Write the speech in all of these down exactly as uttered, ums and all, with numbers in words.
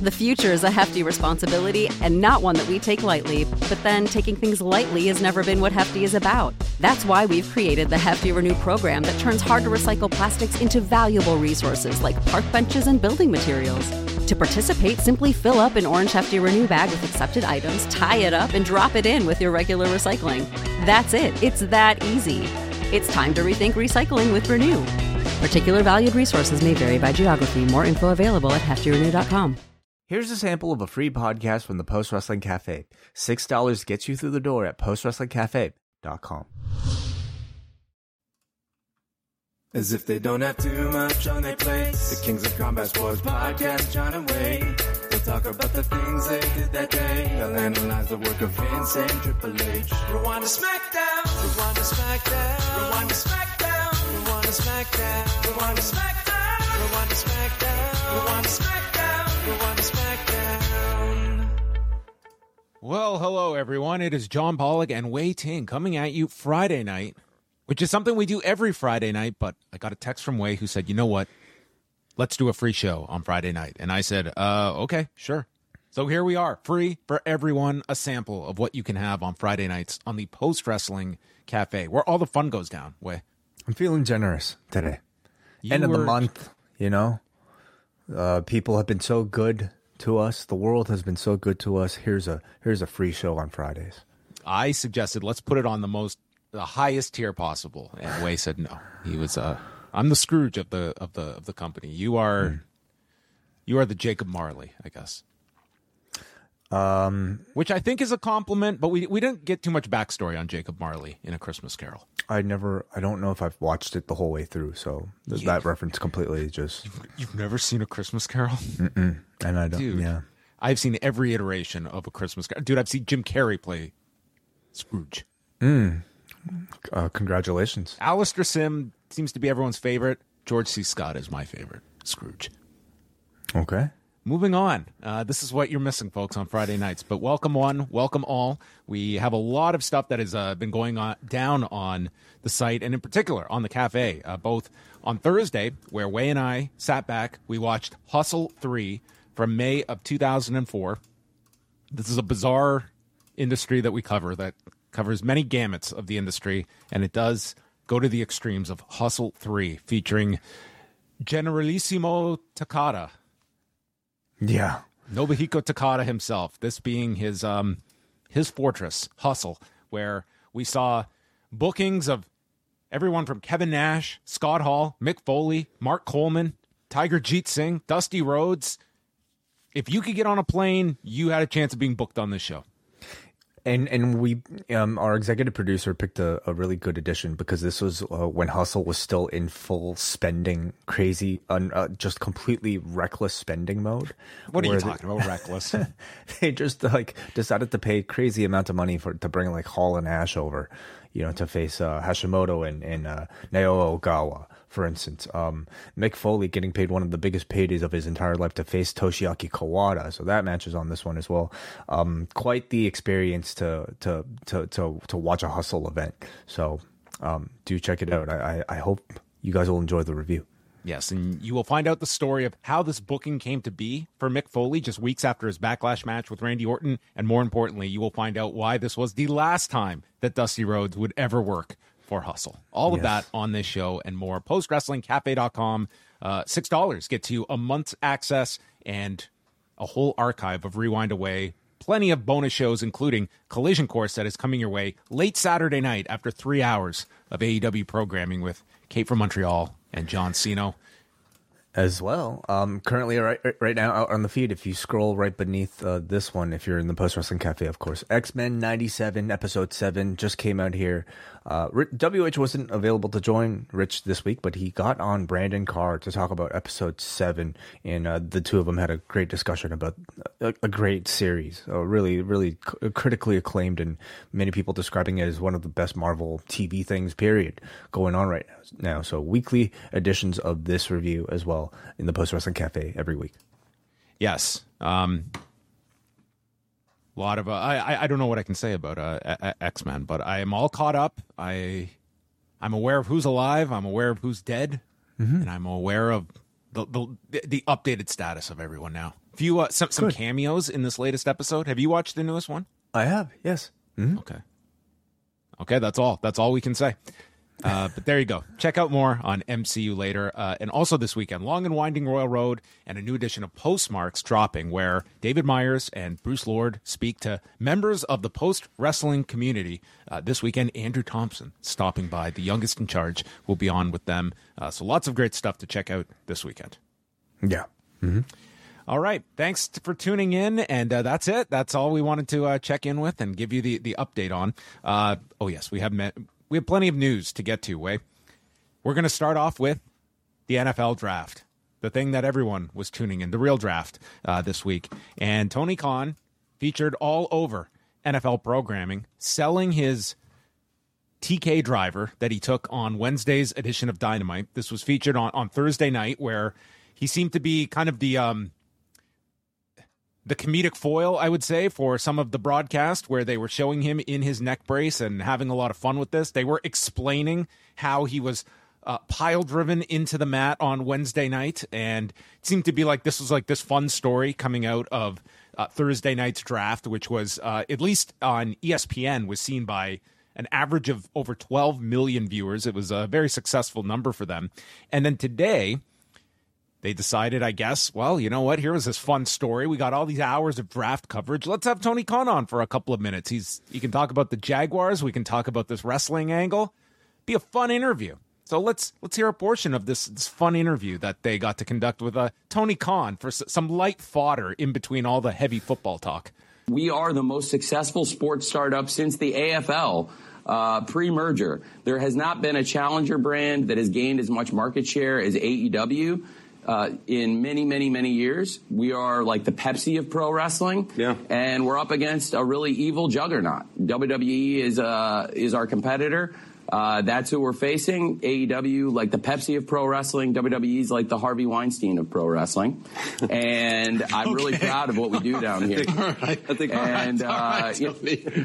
The future is a hefty responsibility and not one that we take lightly. But then taking things lightly has never been what Hefty is about. That's why we've created the Hefty Renew program that turns hard-to-recycle plastics into valuable resources like park benches and building materials. To participate, simply fill up an orange Hefty Renew bag with accepted items, tie it up, and drop it in with your regular recycling. That's it. It's that easy. It's time to rethink recycling with Renew. Particular valued resources may vary by geography. More info available at hefty renew dot com. Here's a sample of a free podcast from the Post Wrestling Cafe. six dollars gets you through the door at post wrestling cafe dot com. As if they don't have too much on their plate, the Kings of Combat Sports Podcast, John and Wade. They'll talk about the things they did that day. They'll analyze the work of Vince and Triple H. Rewind to SmackDown, rewind to SmackDown, rewind to SmackDown, rewind to SmackDown, rewind to SmackDown, rewind to SmackDown, rewind to SmackDown, rewind to SmackDown. Well, hello everyone. It is John Pollock and Wei Ting coming at you Friday night, which is something we do every Friday night, but I got a text from Wei who said, you know what, let's do a free show on Friday night. And I said, uh, okay, sure. So here we are, free for everyone, a sample of what you can have on Friday nights on the Post Wrestling Cafe, where all the fun goes down. Wei. I'm feeling generous today. You End of were- the month, you know. Uh, people have been so good to us. The world has been so good to us. Here's a here's a free show on Fridays. I suggested let's put it on the most, the highest tier possible, and Wei said no. He was, uh, I'm the Scrooge of the of the of the company. You are, mm. you are the Jacob Marley, I guess. Um, which I think is a compliment, but we we didn't get too much backstory on Jacob Marley in A Christmas Carol. I never, I don't know if I've watched it the whole way through, so th- Yeah. that reference completely just. You've, you've never seen A Christmas Carol? Mm-mm. And I don't. Dude, yeah, I've seen every iteration of A Christmas Carol. Dude, I've seen Jim Carrey play Scrooge. Mm. Uh, congratulations. Alistair Sim seems to be everyone's favorite. George C. Scott is my favorite Scrooge. Okay. Moving on. Uh, this is what you're missing, folks, on Friday nights. But welcome one, welcome all. We have a lot of stuff that has uh, been going on down on the site, and in particular on the cafe. Uh, both on Thursday, where Wei and I sat back, we watched Hustle three from May of two thousand four. This is a bizarre industry that we cover that covers many gamuts of the industry, and it does go to the extremes of Hustle three, featuring Generalissimo Takada. Yeah. Nobuhiko Takada himself, this being his um his fortress, Hustle, where we saw bookings of everyone from Kevin Nash, Scott Hall, Mick Foley, Mark Coleman, Tiger Jeet Singh, Dusty Rhodes. If you could get on a plane, you had a chance of being booked on this show. And and we, um, our executive producer picked a, a really good edition because this was uh, when Hustle was still in full spending, crazy, un, uh, just completely reckless spending mode. What are you where talking they, about, reckless? They just like decided to pay crazy amount of money for to bring like Hall and Ash over, you know, to face uh, Hashimoto and and uh, Naoya Ogawa, for instance. Um, Mick Foley getting paid one of the biggest paydays of his entire life to face Toshiaki Kawada, so that match is on this one as well. Um, quite the experience to to to to to watch a Hustle event. So um, do check it out. I, I I hope you guys will enjoy the review. Yes, and you will find out the story of how this booking came to be for Mick Foley just weeks after his Backlash match with Randy Orton. And more importantly, you will find out why this was the last time that Dusty Rhodes would ever work for Hustle. All of Yes. that on this show and more. post wrestling cafe dot com. Uh, six dollars gets you a month's access and a whole archive of Rewind Away. Plenty of bonus shows, including Collision Course that is coming your way late Saturday night after three hours of A E W programming with Kate from Montreal and John Cena. As well, um, currently right right now out on the feed, if you scroll right beneath uh, this one, if you're in the Post Wrestling Cafe, of course, X-Men ninety-seven episode seven just came out here. Uh, W H wasn't available to join Rich this week, but he got on Brandon Carr to talk about episode seven, and uh, the two of them had a great discussion about a, a great series, uh, really, really c- critically acclaimed, and many people describing it as one of the best Marvel T V things, period, going on right now. So weekly editions of this review as well in the Post Wrestling Cafe every week. Yes. Um, a lot of uh, I I don't know what I can say about uh, X-Men, but I am all caught up. I I'm aware of who's alive. I'm aware of who's dead, mm-hmm. and I'm aware of the, the the updated status of everyone now. few uh, some some cameos in this latest episode. Have you watched the newest one? I have, yes. Mm-hmm. Okay. Okay, that's all. That's all we can say. Uh, but there you go. Check out more on M C U later. Uh, and also this weekend, Long and Winding Royal Road and a new edition of Postmarks dropping, where David Myers and Bruce Lord speak to members of the post-wrestling community. Uh, this weekend, Andrew Thompson stopping by. The youngest in charge will be on with them. Uh, so lots of great stuff to check out this weekend. Yeah. Mm-hmm. All right. Thanks for tuning in. And uh, that's it. That's all we wanted to uh, check in with and give you the, the update on. Uh, oh, yes, we have met... We have plenty of news to get to, Wei. We're going to start off with the N F L draft, the thing that everyone was tuning in, the real draft uh, this week. And Tony Khan featured all over N F L programming, selling his T K driver that he took on Wednesday's edition of Dynamite. This was featured on, on Thursday night, where he seemed to be kind of the... Um, the comedic foil, I would say, for some of the broadcast, where they were showing him in his neck brace and having a lot of fun with this. They were explaining how he was uh, pile driven into the mat on Wednesday night, and it seemed to be like this was like this fun story coming out of uh, Thursday night's draft, which was, uh, at least on E S P N, was seen by an average of over twelve million viewers. It was a very successful number for them. And then today... they decided, I guess, well, you know what? Here was this fun story. We got all these hours of draft coverage. Let's have Tony Khan on for a couple of minutes. He's he can talk about the Jaguars. We can talk about this wrestling angle. Be a fun interview. So let's let's hear a portion of this this fun interview that they got to conduct with uh, Tony Khan for s- some light fodder in between all the heavy football talk. We are the most successful sports startup since the A F L. Uh, pre-merger. There has not been a challenger brand that has gained as much market share as A E W. Uh, in many, many, many years. We are like the Pepsi of pro wrestling. Yeah. And we're up against a really evil juggernaut. W W E is uh, is our competitor. Uh, that's who we're facing. A E W, like the Pepsi of pro wrestling. W W E is like the Harvey Weinstein of pro wrestling. And I'm okay. really proud of what we do down here. I think, all right. I think, and, all right. All right. Uh,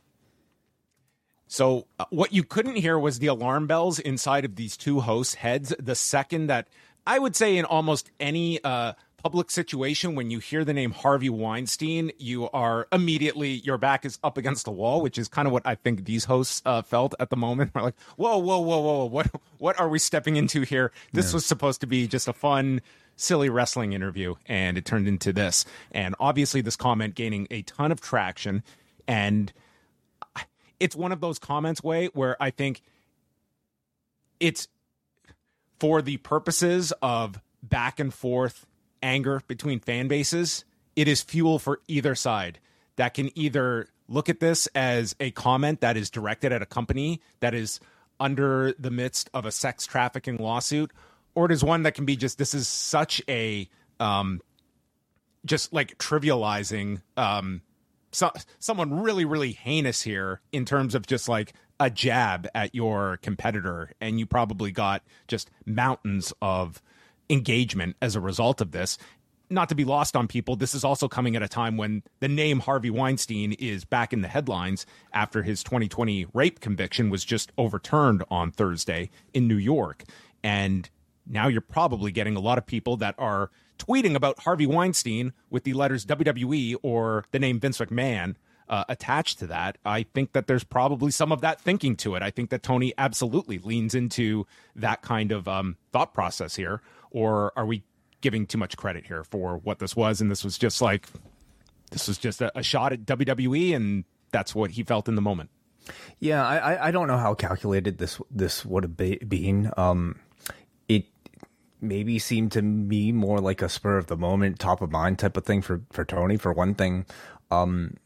So uh, what you couldn't hear was the alarm bells inside of these two hosts' heads the second that, I would say, in almost any uh, public situation, when you hear the name Harvey Weinstein, you are immediately, your back is up against the wall, which is kind of what I think these hosts uh, felt at the moment. We're like, whoa, whoa, whoa, whoa, what, what are we stepping into here? This yeah. was supposed to be just a fun, silly wrestling interview, and it turned into this. And obviously this comment gaining a ton of traction, and it's one of those comments, Wei, where I think it's, for the purposes of back and forth anger between fan bases, it is fuel for either side that can either look at this as a comment that is directed at a company that is under the midst of a sex trafficking lawsuit, or it is one that can be just, this is such a, um, just like trivializing, um, so, someone really, really heinous here in terms of just like a jab at your competitor, and you probably got just mountains of engagement as a result of this. Not to be lost on people, this is also coming at a time when the name Harvey Weinstein is back in the headlines after his twenty twenty rape conviction was just overturned on Thursday in New York. And now you're probably getting a lot of people that are tweeting about Harvey Weinstein with the letters W W E or the name Vince McMahon uh, attached to that. I think that there's probably some of that thinking to it. I think that Tony absolutely leans into that kind of um, thought process here. Or are we giving too much credit here for what this was? And this was just like, this was just a, a shot at W W E, and that's what he felt in the moment. Yeah, I, I don't know how calculated this this would have been. Um, it maybe seemed to me more like a spur of the moment, top of mind type of thing for, for Tony, for one thing. Um,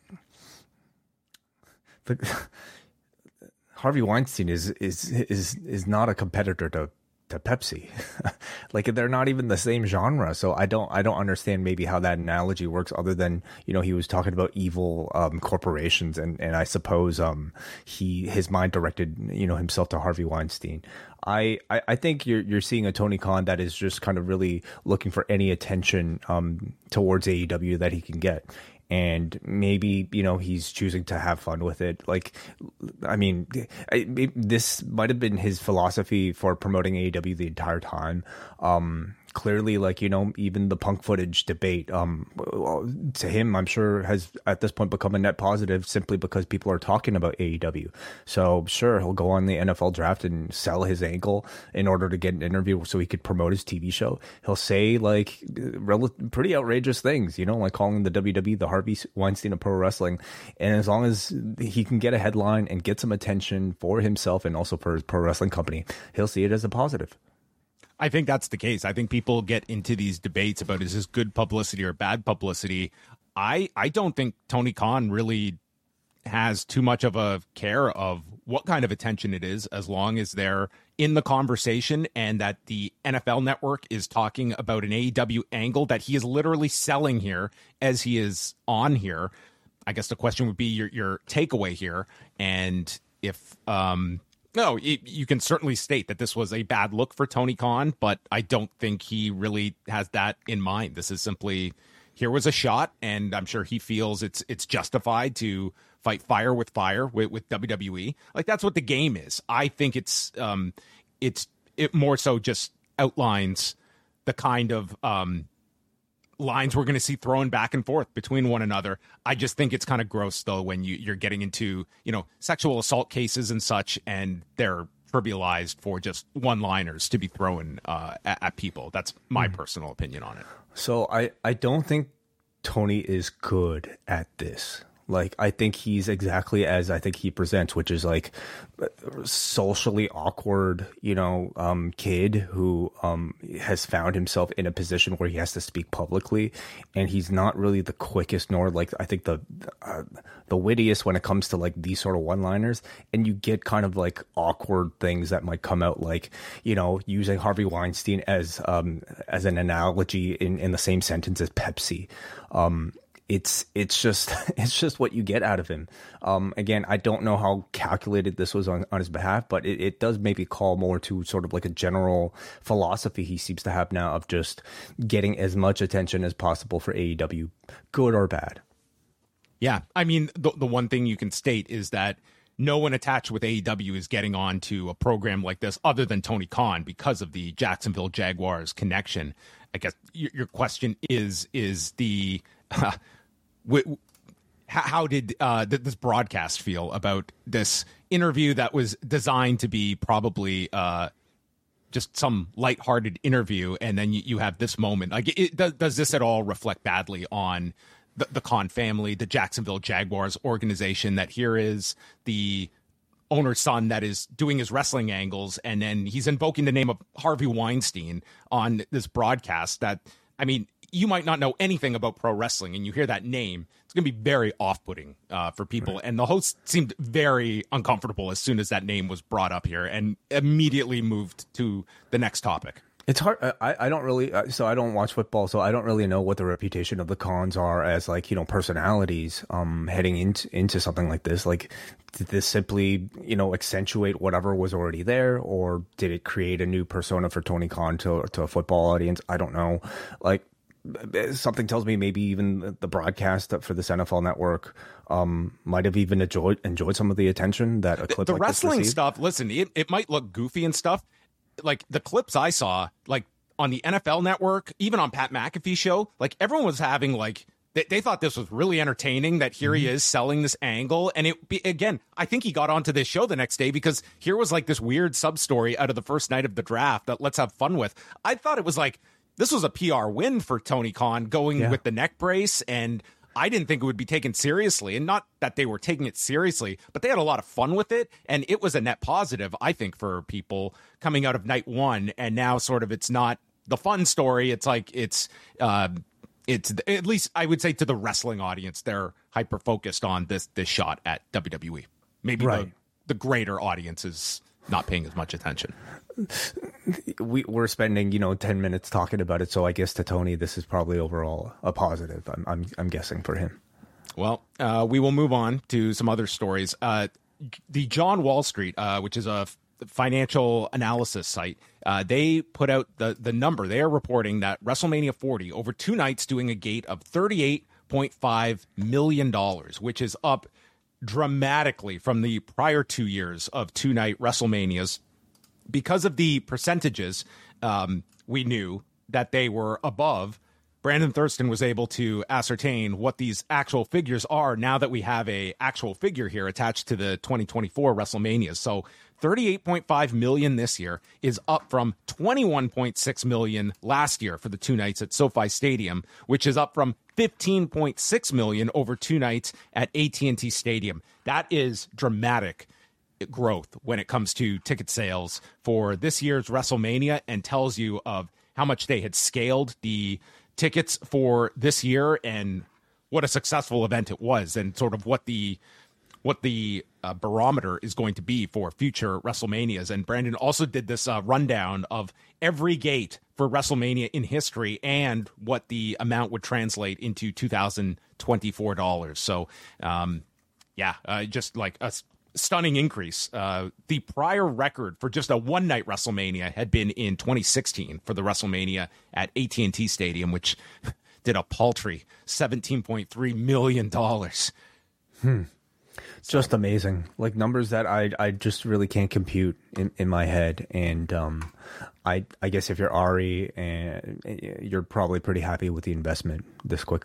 but Harvey Weinstein is is is is not a competitor to to Pepsi. Like, they're not even the same genre. So I don't I don't understand maybe how that analogy works, other than, you know, he was talking about evil um, corporations, and, and I suppose um he his mind directed, you know, himself to Harvey Weinstein. I, I, I think you're you're seeing a Tony Khan that is just kind of really looking for any attention um towards A E W that he can get. And maybe, you know, he's choosing to have fun with it. Like, I mean, I, it, this might have been his philosophy for promoting A E W the entire time. Um, clearly, like, you know, even the Punk footage debate, um, to him, I'm sure has at this point become a net positive simply because people are talking about A E W. So sure, he'll go on the N F L draft and sell his ankle in order to get an interview so he could promote his T V show. He'll say like rel- pretty outrageous things, you know, like calling the W W E the Harvey Weinstein of pro wrestling. And as long as he can get a headline and get some attention for himself and also for his pro wrestling company, he'll see it as a positive. I think that's the case. I think people get into these debates about is this good publicity or bad publicity. I I don't think Tony Khan really has too much of a care of what kind of attention it is, as long as they're in the conversation and that the N F L Network is talking about an A E W angle that he is literally selling here as he is on here. I guess the question would be your your takeaway here, and if um no, it, you can certainly state that this was a bad look for Tony Khan, but I don't think he really has that in mind. This is simply, here was a shot, and I'm sure he feels it's it's justified to fight fire with fire with, with W W E. Like, that's what the game is. I think it's um it's it more so just outlines the kind of um lines we're going to see thrown back and forth between one another. I just think it's kind of gross, though, when you, you're getting into, you know, sexual assault cases and such, and they're trivialized for just one-liners to be thrown uh, at, at people. That's my mm. personal opinion on it. So I, I don't think Tony is good at this. Like, I think he's exactly as I think he presents, which is like socially awkward, you know, um, kid who um, has found himself in a position where he has to speak publicly, and he's not really the quickest nor like I think the uh, the wittiest when it comes to like these sort of one-liners. And you get kind of like awkward things that might come out, like, you know, using Harvey Weinstein as um, as an analogy in, in the same sentence as Pepsi. Um, It's it's just it's just what you get out of him. Um, again, I don't know how calculated this was on, on his behalf, but it, it does maybe call more to sort of like a general philosophy he seems to have now of just getting as much attention as possible for A E W, good or bad. Yeah, I mean, the the one thing you can state is that no one attached with A E W is getting on to a program like this other than Tony Khan because of the Jacksonville Jaguars connection. I guess your, your question is is the uh, how did uh, this broadcast feel about this interview that was designed to be probably uh, just some lighthearted interview, and then you, you have this moment? Like, it, does, does this at all reflect badly on the, the Khan family, the Jacksonville Jaguars organization, that here is the owner's son that is doing his wrestling angles, and then he's invoking the name of Harvey Weinstein on this broadcast that, I mean, you might not know anything about pro wrestling, and you hear that name, it's going to be very off-putting uh, for people. Right. And the host seemed very uncomfortable as soon as that name was brought up here, and immediately moved to the next topic. It's hard. I, I don't really, so I don't watch football, so I don't really know what the reputation of the Khans are as, like, you know, personalities um, heading into, into something like this. Like, did this simply, you know, accentuate whatever was already there, or did it create a new persona for Tony Khan to, to a football audience? I don't know. Like, something tells me maybe even the broadcast for this N F L Network um, might have even enjoyed enjoyed some of the attention that a clip the like wrestling this stuff. Listen, it, it might look goofy and stuff. Like, the clips I saw, like on the N F L Network, even on Pat McAfee's show, like, everyone was having like they, they thought this was really entertaining. That here mm-hmm. he is selling this angle, and it be, again, I think he got onto this show the next day because here was like this weird sub story out of the first night of the draft that let's have fun with. I thought it was like, this was a P R win for Tony Khan going yeah. with the neck brace, and I didn't think it would be taken seriously. And not that they were taking it seriously, but they had a lot of fun with it, and it was a net positive, I think, for people coming out of night one. And now sort of it's not the fun story. It's like it's uh, it's at least I would say to the wrestling audience, they're hyper focused on this this shot at W W E. Maybe right. the, the greater audience is not paying as much attention. We, we're spending, you know, ten minutes talking about it, so I guess to Tony, this is probably overall a positive. I'm, I'm, I'm guessing for him. Well, uh, we will move on to some other stories. Uh, the John Wall Street, uh, which is a f- financial analysis site, uh, they put out the the number. They are reporting that WrestleMania forty over two nights doing a gate of thirty-eight point five million dollars, which is up dramatically from the prior two years of two night WrestleManias. Because of the percentages, um, we knew that they were above, Brandon Thurston was able to ascertain what these actual figures are now that we have a actual figure here attached to the twenty twenty-four WrestleMania. So thirty-eight point five million this year is up from twenty-one point six million last year for the two nights at SoFi Stadium, which is up from fifteen point six million over two nights at A T and T Stadium. That is dramatic growth when it comes to ticket sales for this year's WrestleMania, and tells you of how much they had scaled the tickets for this year and what a successful event it was, and sort of what the what the uh, barometer is going to be for future WrestleManias. And Brandon also did this uh, rundown of every gate for WrestleMania in history and what the amount would translate into two thousand twenty-four dollars. So, um, yeah, uh, just like a stunning increase. Uh, the prior record for just a one-night WrestleMania had been in twenty sixteen for the WrestleMania at A T and T Stadium, which did a paltry seventeen point three million dollars. Hmm. Just amazing. Like numbers that I I just really can't compute in, in my head. And um, I I guess if you're Ari, and you're probably pretty happy with the investment this quick.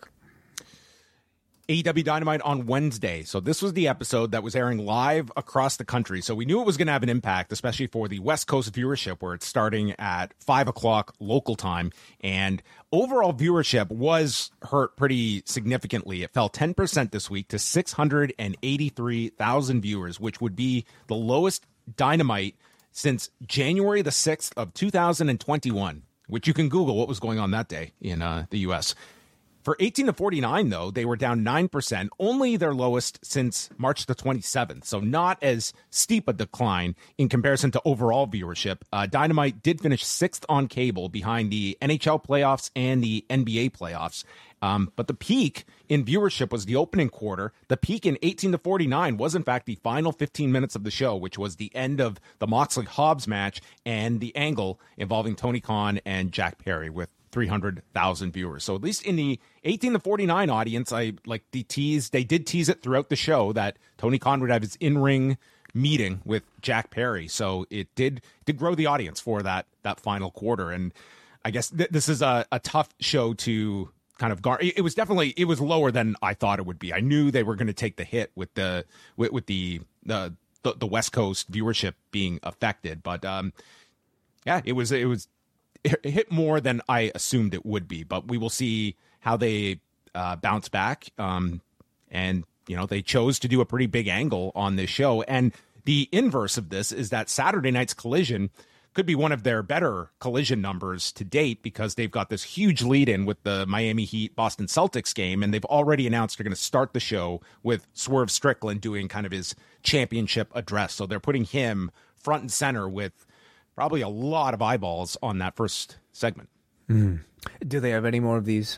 A E W Dynamite on Wednesday. So this was the episode that was airing live across the country. So we knew it was going to have an impact, especially for the West Coast viewership, where it's starting at five o'clock local time. And overall viewership was hurt pretty significantly. It fell ten percent this week to six hundred eighty-three thousand viewers, which would be the lowest Dynamite since January the sixth of two thousand twenty-one, which you can Google what was going on that day in uh, the U S For eighteen to forty-nine, though, they were down nine percent, only their lowest since March the twenty-seventh. So not as steep a decline in comparison to overall viewership. Uh, Dynamite did finish sixth on cable behind the N H L playoffs and the N B A playoffs. Um, but the peak in viewership was the opening quarter. The peak in eighteen to forty-nine was, in fact, the final fifteen minutes of the show, which was the end of the Moxley-Hobbs match and the angle involving Tony Khan and Jack Perry with three hundred thousand viewers. So at least in the eighteen to forty-nine audience, I like the tease. They did tease it throughout the show that Tony Khan would have his in-ring meeting with Jack Perry. So it did did grow the audience for that that final quarter. And I guess th- this is a, a tough show to kind of gar. It was definitely it was lower than I thought it would be. I knew they were going to take the hit with the with, with the, the the the West Coast viewership being affected, but um, yeah, it was it was. It hit more than I assumed it would be, but we will see how they uh, bounce back. Um, and, you know, they chose to do a pretty big angle on this show. And the inverse of this is that Saturday night's Collision could be one of their better Collision numbers to date, because they've got this huge lead in with the Miami Heat Boston Celtics game. And they've already announced they're going to start the show with Swerve Strickland doing kind of his championship address. So they're putting him front and center with probably a lot of eyeballs on that first segment. Mm. Do they have any more of these?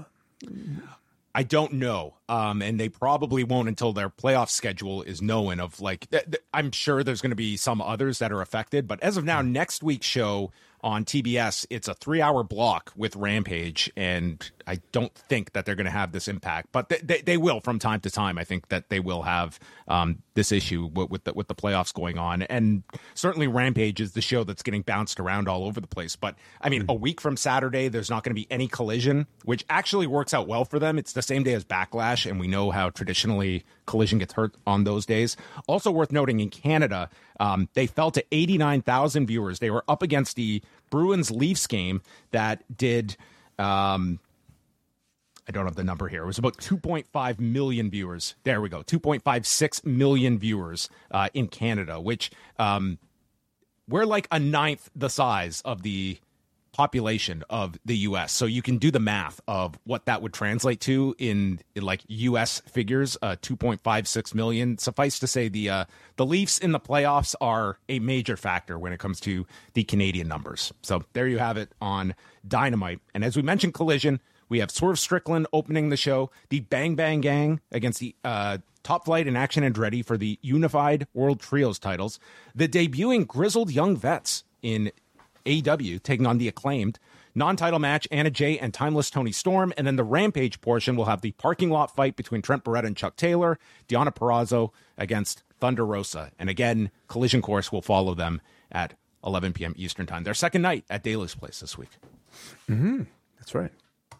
I don't know. Um, and they probably won't until their playoff schedule is known of, like, th- th- I'm sure there's going to be some others that are affected. But as of now, next week's show on T B S, it's a three hour block with Rampage. And I don't think that they're going to have this impact, but they, they, they will from time to time. I think that they will have um, this issue with, with, the, with the playoffs going on. And certainly Rampage is the show that's getting bounced around all over the place. But I mean, mm-hmm. a week from Saturday, there's not going to be any Collision, which actually works out well for them. It's the same day as Backlash, and we know how traditionally Collision gets hurt on those days. Also worth noting, in Canada, um, they fell to eighty-nine thousand viewers. They were up against the Bruins Leafs game that did, um, I don't have the number here. It was about two point five million viewers. There we go. two point five six million viewers uh, in Canada, which um, we're like a ninth the size of the population of the U S. So you can do the math of what that would translate to in, in like U S figures, uh, two point five six million. Suffice to say, the uh, the Leafs in the playoffs are a major factor when it comes to the Canadian numbers. So there you have it on Dynamite. And as we mentioned, Collision, we have Swerve Strickland opening the show, the Bang Bang Gang against the uh, Top Flight and Action Andretti for the Unified World Trios titles, the debuting Grizzled Young Vets in A E W taking on the Acclaimed, non-title match, Anna Jay and Timeless Tony Storm, and then the Rampage portion will have the parking lot fight between Trent Barretta and Chuck Taylor, Deonna Purrazzo against Thunder Rosa. And again, Collision Course will follow them at eleven p.m. Eastern Time. Their second night at Daly's Place this week. Mm-hmm. That's right.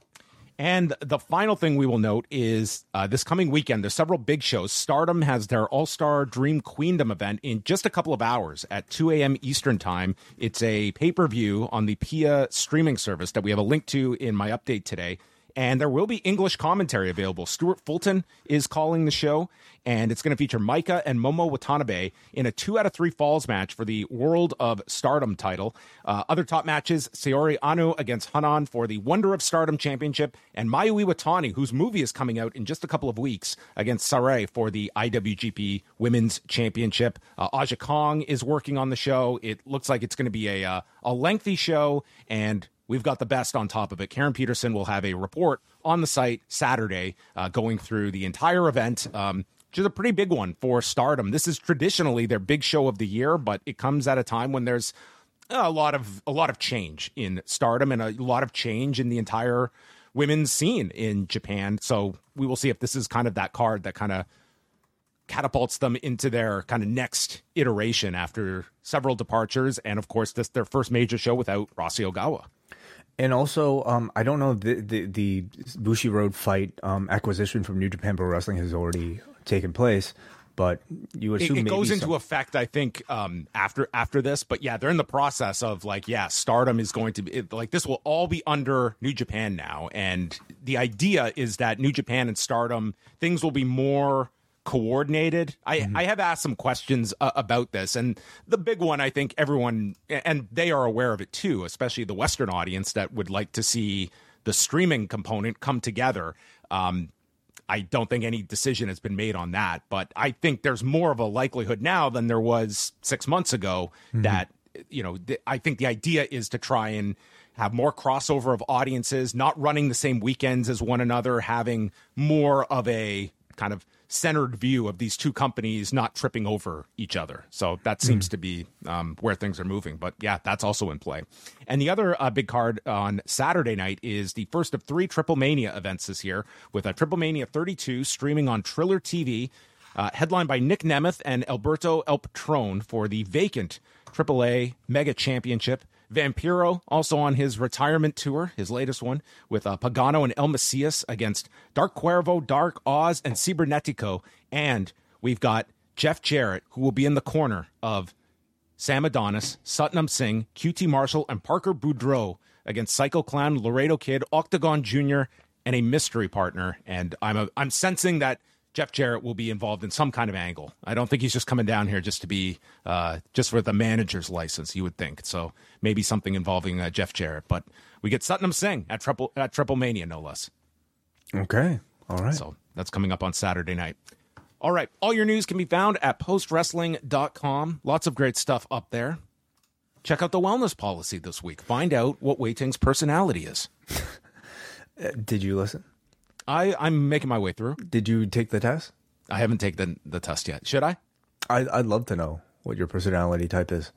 And the final thing we will note is uh, this coming weekend, there's several big shows. Stardom has their All-Star Dream Queendom event in just a couple of hours at two a.m. Eastern Time. It's a pay-per-view on the P I A streaming service that we have a link to in my update today. And there will be English commentary available. Stuart Fulton is calling the show, and it's going to feature Micah and Momo Watanabe in a two out of three falls match for the World of Stardom title. Uh, other top matches, Saori Anou against Hanan for the Wonder of Stardom Championship, and Mayu Iwatani, whose movie is coming out in just a couple of weeks, against Sarai for the I W G P Women's Championship. Uh, Aja Kong is working on the show. It looks like it's going to be a, uh, a lengthy show, and we've got the best on top of it. Karen Peterson will have a report on the site Saturday uh, going through the entire event, um, which is a pretty big one for Stardom. This is traditionally their big show of the year, but it comes at a time when there's a lot of a lot of change in Stardom and a lot of change in the entire women's scene in Japan. So we will see if this is kind of that card that kind of catapults them into their kind of next iteration after several departures. And of course, this their first major show without Rossy Ogawa. And also, um, I don't know, the the, the Bushi Road fight um, acquisition from New Japan Pro Wrestling has already taken place, but you assume it, it maybe goes into some... effect, I think, um, after after this. But yeah, they're in the process of like, yeah, Stardom is going to be it, like this will all be under New Japan now, and the idea is that New Japan and Stardom things will be more coordinated. I, mm-hmm. I have asked some questions uh, about this, and the big one, I think everyone, and they are aware of it too, especially the Western audience that would like to see the streaming component come together. Um, I don't think any decision has been made on that, but I think there's more of a likelihood now than there was six months ago mm-hmm. that, you know, th- I think the idea is to try and have more crossover of audiences, not running the same weekends as one another, having more of a kind of centered view of these two companies not tripping over each other. So that seems mm. to be um, where things are moving. But yeah, that's also in play. And the other uh, big card on Saturday night is the first of three Triple Mania events this year, with a Triple Mania thirty-two streaming on Triller T V, uh, headlined by Nick Nemeth and Alberto El Patron for the vacant Triple A Mega Championship. Vampiro also on his retirement tour, his latest one, with uh, Pagano and El Macias against Dark Cuervo, Dark Oz, and Cibernetico. And we've got Jeff Jarrett, who will be in the corner of Sam Adonis, Satnam Singh, Q T Marshall, and Parker Boudreaux against Psycho Clown, Laredo Kid, Octagon Junior, and a mystery partner. And I'm a, I'm sensing that Jeff Jarrett will be involved in some kind of angle. I don't think he's just coming down here just to be, uh, just for the manager's license, you would think. So maybe something involving uh, Jeff Jarrett. But we get Satnam Singh at Triple, at Triple Mania, no less. Okay. All right. So that's coming up on Saturday night. All right. All your news can be found at post wrestling dot com. Lots of great stuff up there. Check out the wellness policy this week. Find out what Wei Ting's personality is. uh, did you listen? I, I'm making my way through. Did you take the test? I haven't taken the, the test yet. Should I? I? I'd love to know what your personality type is.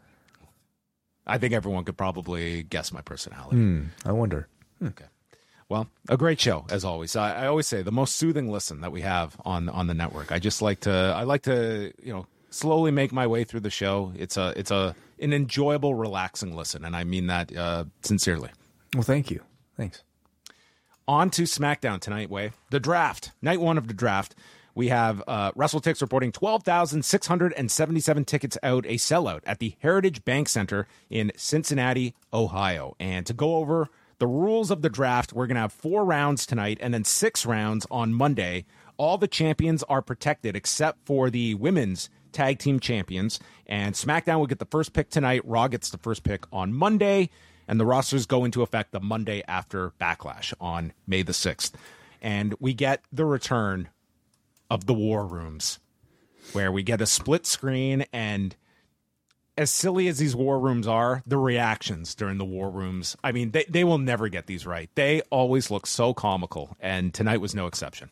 I think everyone could probably guess my personality. Hmm, I wonder. Hmm. Okay. Well, a great show, as always. I, I always say the most soothing listen that we have on, on the network. I just like to, I like to, you know, slowly make my way through the show. It's a, it's a, an enjoyable, relaxing listen. And I mean that uh, sincerely. Well, thank you. Thanks. On to SmackDown tonight, Way. The draft, night one of the draft. We have uh, WrestleTix reporting twelve thousand six hundred seventy-seven tickets out, a sellout at the Heritage Bank Center in Cincinnati, Ohio. And to go over the rules of the draft, we're going to have four rounds tonight and then six rounds on Monday. All the champions are protected except for the women's tag team champions. And SmackDown will get the first pick tonight. Raw gets the first pick on Monday. And the rosters go into effect the Monday after Backlash on May the sixth. And we get the return of the War Rooms, where we get a split screen. And as silly as these War Rooms are, the reactions during the War Rooms, I mean, they, they will never get these right. They always look so comical. And tonight was no exception.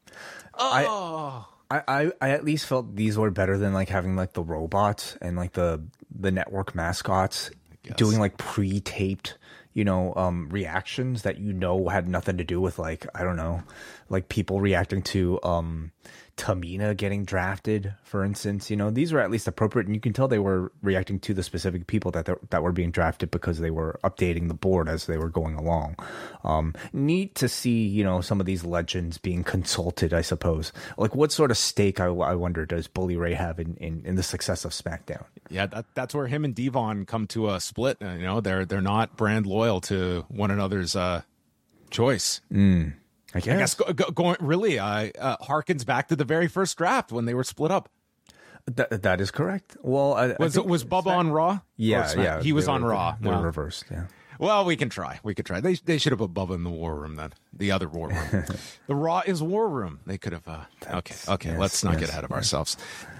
Oh. I, I, I at least felt these were better than like having like the robots and like the, the network mascots. Yes. Doing like pre-taped, you know, um, reactions that you know had nothing to do with like, I don't know, like people reacting to um, Tamina getting drafted, for instance. You know, these were at least appropriate, and you can tell they were reacting to the specific people that that were being drafted because they were updating the board as they were going along. Um, neat to see, you know, some of these legends being consulted, I suppose. Like, what sort of stake, I, I wonder, does Bully Ray have in, in, in the success of SmackDown? Yeah, that, that's where him and Devon come to a split. You know, they're they're not brand loyal to one another's uh, choice. Mm. I guess, I guess go, go, going really uh, uh, harkens back to the very first draft when they were split up. That that is correct. Well, I, was I it was Bubba Smack- on Raw? Yeah, yeah, he was they on were, Raw. They Wow. were reversed. Yeah. Well, we can try. We could try. They they should have put Bubba in the War Room then. The other War Room. The Raw is War Room. They could have. Uh, okay, okay. yes, let's not yes, get ahead of yes. ourselves.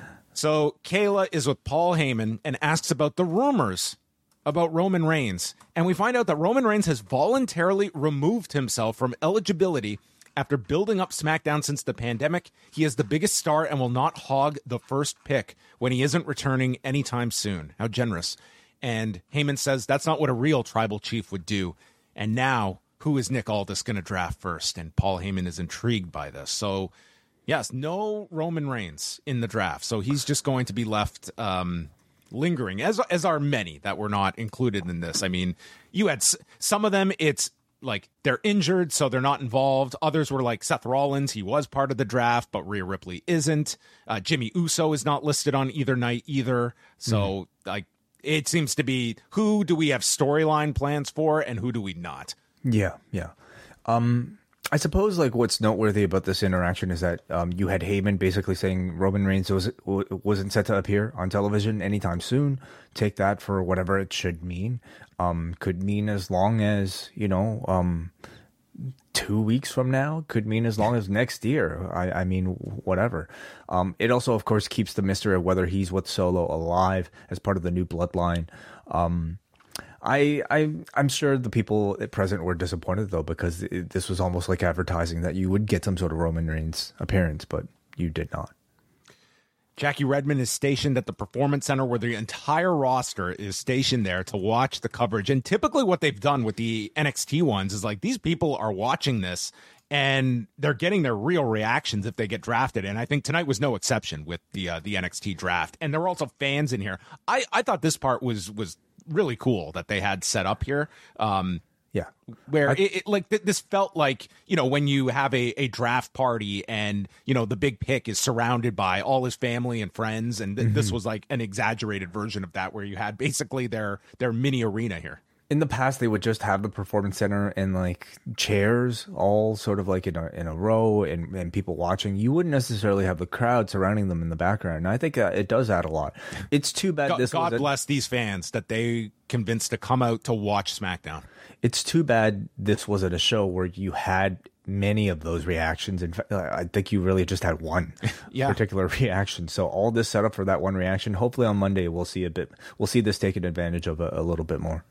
So Kayla is with Paul Heyman and asks about the rumors about Roman Reigns, and we find out that Roman Reigns has voluntarily removed himself from eligibility after building up SmackDown since the pandemic. He is the biggest star and will not hog the first pick when he isn't returning anytime soon. How generous. And Heyman says that's not what a real tribal chief would do. And now, who is Nick Aldis going to draft first? And Paul Heyman is intrigued by this. So, yes, no Roman Reigns in the draft. So he's just going to be left um, lingering, as as are many that were not included in this. I mean, you had s- some of them, it's like they're injured, so they're not involved. Others were like Seth Rollins. He was part of the draft, but Rhea Ripley isn't. Uh, Jimmy Uso is not listed on either night either. So mm-hmm. like it seems to be, who do we have storyline plans for and who do we not? Yeah, yeah. Um, I suppose like what's noteworthy about this interaction is that um, you had Heyman basically saying Roman Reigns was, wasn't set to appear on television anytime soon. Take that for whatever it should mean. Um, could mean as long as, you know, um, two weeks from now, could mean as long as next year. I, I mean, whatever. Um, it also, of course, keeps the mystery of whether he's with Solo alive as part of the new bloodline. Um, I, I, I'm sure the people at present were disappointed, though, because it, this was almost like advertising that you would get some sort of Roman Reigns appearance, but you did not. Jackie Redmond is stationed at the Performance Center where the entire roster is stationed there to watch the coverage. And typically what they've done with the N X T ones is like these people are watching this and they're getting their real reactions if they get drafted. And I think tonight was no exception with the uh, the N X T draft. And there were also fans in here. I, I thought this part was was really cool that they had set up here. Um, Yeah. Where I, it, it like th- this felt like, you know, when you have a, a draft party and, you know, the big pick is surrounded by all his family and friends. And th- mm-hmm. this was like an exaggerated version of that, where you had basically their their mini arena here. In the past, they would just have the Performance Center and like chairs all sort of like in a, in a row and, and people watching. You wouldn't necessarily have the crowd surrounding them in the background. And I think uh, it does add a lot. It's too bad God, this God was a, bless these fans that they convinced to come out to watch SmackDown. It's too bad this wasn't a show where you had many of those reactions. In fact, I think you really just had one yeah. particular reaction. So all this set up for that one reaction. Hopefully on Monday we'll see a bit. We'll see this taken advantage of a, a little bit more.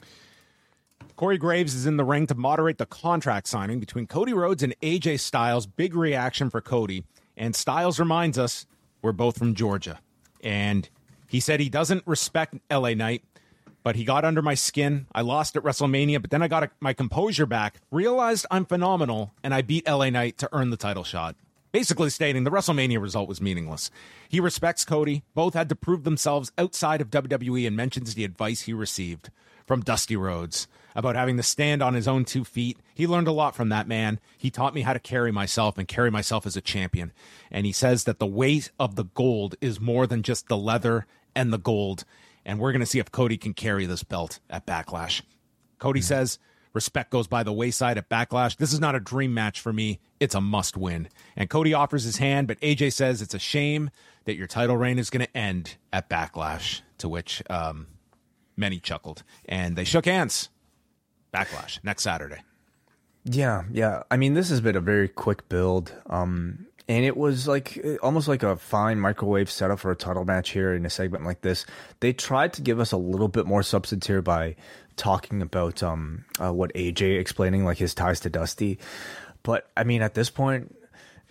Corey Graves is in the ring to moderate the contract signing between Cody Rhodes and A J Styles. Big reaction for Cody. And Styles reminds us we're both from Georgia. And he said he doesn't respect L A Knight, but he got under my skin. I lost at WrestleMania, but then I got a, my composure back, realized I'm phenomenal, and I beat L A Knight to earn the title shot. Basically stating the WrestleMania result was meaningless. He respects Cody. Both had to prove themselves outside of W W E and mentions the advice he received from Dusty Rhodes about having to stand on his own two feet. He learned a lot from that man. He taught me how to carry myself and carry myself as a champion. And he says that the weight of the gold is more than just the leather and the gold. And we're going to see if Cody can carry this belt at Backlash. Cody mm-hmm. says, respect goes by the wayside at Backlash. This is not a dream match for me. It's a must win. And Cody offers his hand, but A J says it's a shame that your title reign is going to end at Backlash, to which um, many chuckled. And they shook hands. Backlash next Saturday. Yeah, yeah. I mean, this has been a very quick build. Um, and it was like almost like a fine microwave setup for a title match here in a segment like this. They tried to give us a little bit more substance here by talking about um, uh, what A J explaining, like his ties to Dusty. But I mean, at this point,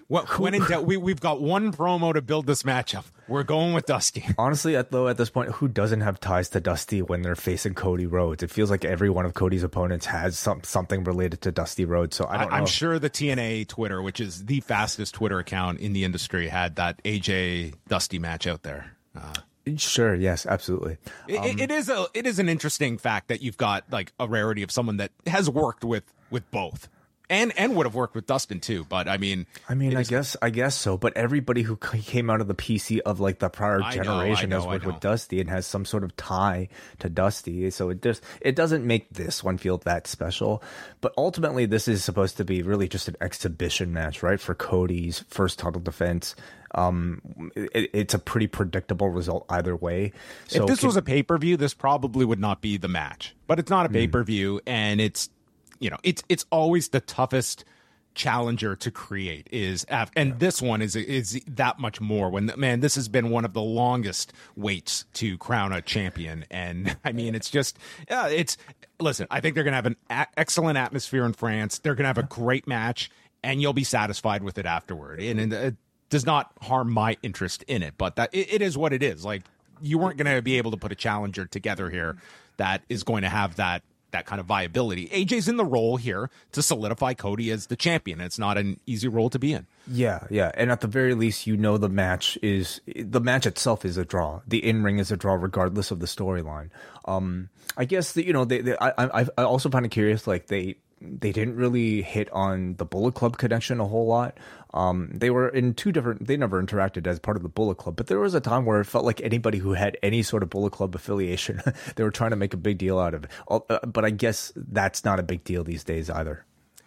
Well, when in doubt, we, we've got one promo to build this matchup. We're going with Dusty. Honestly, at, though, at this point, who doesn't have ties to Dusty when they're facing Cody Rhodes? It feels like every one of Cody's opponents has some something related to Dusty Rhodes. So I don't I, know. I'm sure the T N A Twitter, which is the fastest Twitter account in the industry, had that A J Dusty match out there. Uh, Sure. Yes. Absolutely. it, Um, it is a it is an interesting fact that you've got like a rarity of someone that has worked with with both. And and would have worked with Dustin too, but I mean, I mean, I is, guess, I guess so. But everybody who c- came out of the P C of like the prior I know, generation I know, has worked I know. with Dusty and has some sort of tie to Dusty. So it just it doesn't make this one feel that special. But ultimately, this is supposed to be really just an exhibition match, right? For Cody's first title defense. Um, it, it's a pretty predictable result either way. So if this can- was a pay per view, this probably would not be the match. But it's not a pay per view, and it's you know it's it's always the toughest challenger to create is af- and yeah. this one is is that much more when man this has been one of the longest waits to crown a champion. And I mean it's just yeah it's listen I think they're gonna have an a- excellent atmosphere in France. They're gonna have a great match and you'll be satisfied with it afterward, and, and it does not harm my interest in it, but that it, it is what it is. Like you weren't gonna be able to put a challenger together here that is going to have that that kind of viability. A J's in the role here to solidify Cody as the champion. It's not an easy role to be in. Yeah, yeah. And at the very least, you know the match is the match itself is a draw. The in-ring is a draw regardless of the storyline. Um, I guess that, you know, they, they I, I I also find it curious, like they they didn't really hit on the Bullet Club connection a whole lot. Um, they were in two different, they never interacted as part of the Bullet Club, but there was a time where it felt like anybody who had any sort of Bullet Club affiliation, they were trying to make a big deal out of it. Uh, but I guess that's not a big deal these days either.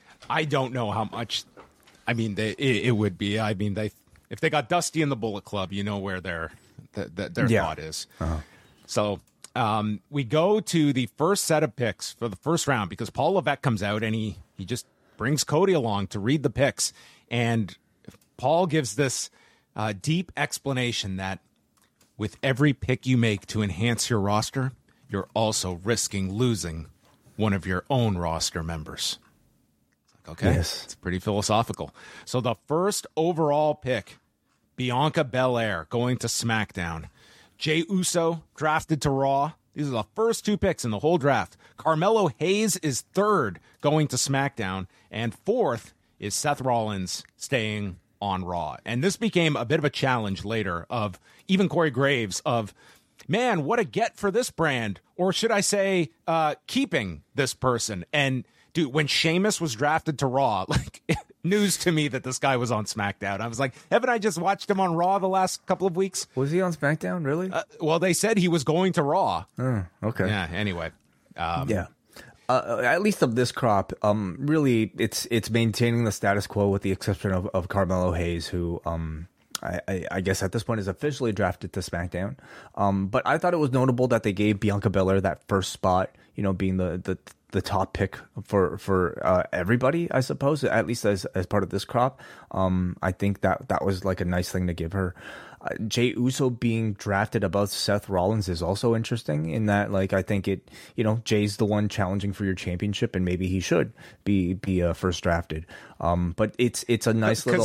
I don't know how much, I mean, they, it, it would be, I mean, they, if they got Dusty in the Bullet Club, you know where their, the, the, their Yeah. thought is. Uh-huh. So, Um, we go to the first set of picks for the first round because Paul Levesque comes out and he, he just brings Cody along to read the picks. And Paul gives this uh, deep explanation that with every pick you make to enhance your roster, you're also risking losing one of your own roster members. It's like, okay, Yes. it's pretty philosophical. So the first overall pick, Bianca Belair going to SmackDown. Jey Uso drafted to Raw. These are the first two picks in the whole draft. Carmelo Hayes is third, going to SmackDown. And fourth is Seth Rollins staying on Raw. And this became a bit of a challenge later of even Corey Graves of, man, what a get for this brand. Or should I say, uh, keeping this person. And dude, when Sheamus was drafted to Raw, like news to me that this guy was on SmackDown. I was like, haven't I just watched him on Raw the last couple of weeks? Was he on SmackDown, really? Uh, well, they said he was going to Raw. Oh, okay. Yeah, anyway. Um, Yeah. Uh, at least of this crop, um, really, it's it's maintaining the status quo with the exception of, of Carmelo Hayes, who um, I, I, I guess at this point is officially drafted to SmackDown. Um, but I thought it was notable that they gave Bianca Belair that first spot, you know, being the the, the top pick for for uh, everybody, I suppose, at least as as part of this crop. Um, I think that that was like a nice thing to give her. Uh, Jey Uso being drafted above Seth Rollins is also interesting in that, like, I think it, you know, Jay's the one challenging for your championship, and maybe he should be be uh, first drafted. Um, but it's it's a nice little.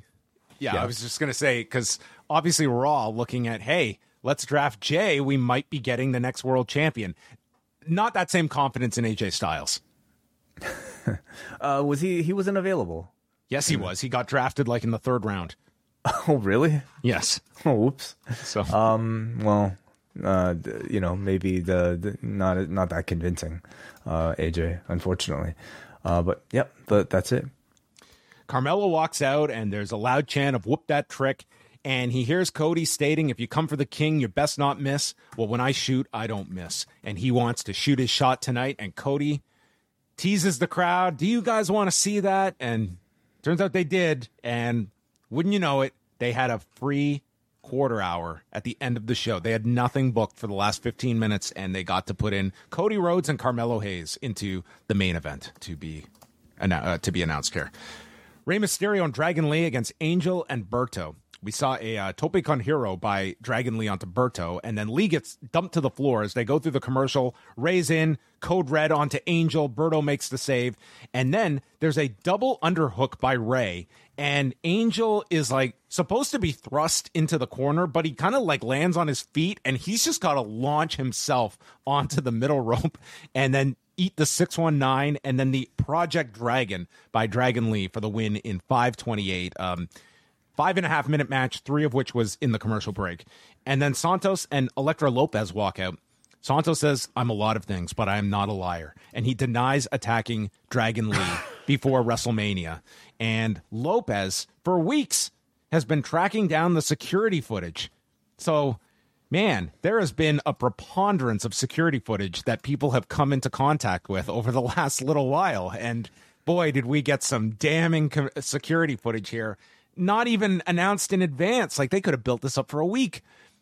Yeah, Yeah. I was just going to say, because obviously Raw looking at, hey, let's draft Jay. We might be getting the next world champion. Not that same confidence in A J Styles. uh, was he? He wasn't available. Yes, he was. He got drafted like in the third round. Oh, really? Yes. Oh, oops. So, Um. Well, uh, th- you know, maybe the, the not not that convincing, uh, A J, unfortunately. Uh, but yep, the, that's it. Carmelo walks out, and there's a loud chant of "whoop that trick," and he hears Cody stating, "If you come for the king, you best not miss." Well, when I shoot, I don't miss, and he wants to shoot his shot tonight. And Cody teases the crowd, "Do you guys want to see that?" And turns out they did, and wouldn't you know it, they had a free quarter hour at the end of the show. They had nothing booked for the last fifteen minutes, and they got to put in Cody Rhodes and Carmelo Hayes into the main event to be uh, to be announced here. Rey Mysterio and Dragon Lee against Angel and Berto. we saw a uh, Tope Con Hero by Dragon Lee onto Berto, and then Lee gets dumped to the floor as they go through the commercial. Ray's in, Code Red onto Angel, Berto makes the save, and then there's a double underhook by Ray, and Angel is like supposed to be thrust into the corner, but he kind of like lands on his feet, and he's just got to launch himself onto the middle rope, and then eat the six one nine, and then the Project Dragon by Dragon Lee for the win in five twenty-eight. Um, five and a half minute match, three of which was in the commercial break. And then Santos and Elektra Lopez walk out. Santos says, I'm a lot of things, but I am not a liar. And he denies attacking Dragon Lee before WrestleMania. And Lopez, for weeks, has been tracking down the security footage. So, man, there has been a preponderance of security footage that people have come into contact with over the last little while. And boy, did we get some damning co- security footage here. Not even announced in advance. Like, they could have built this up for a week.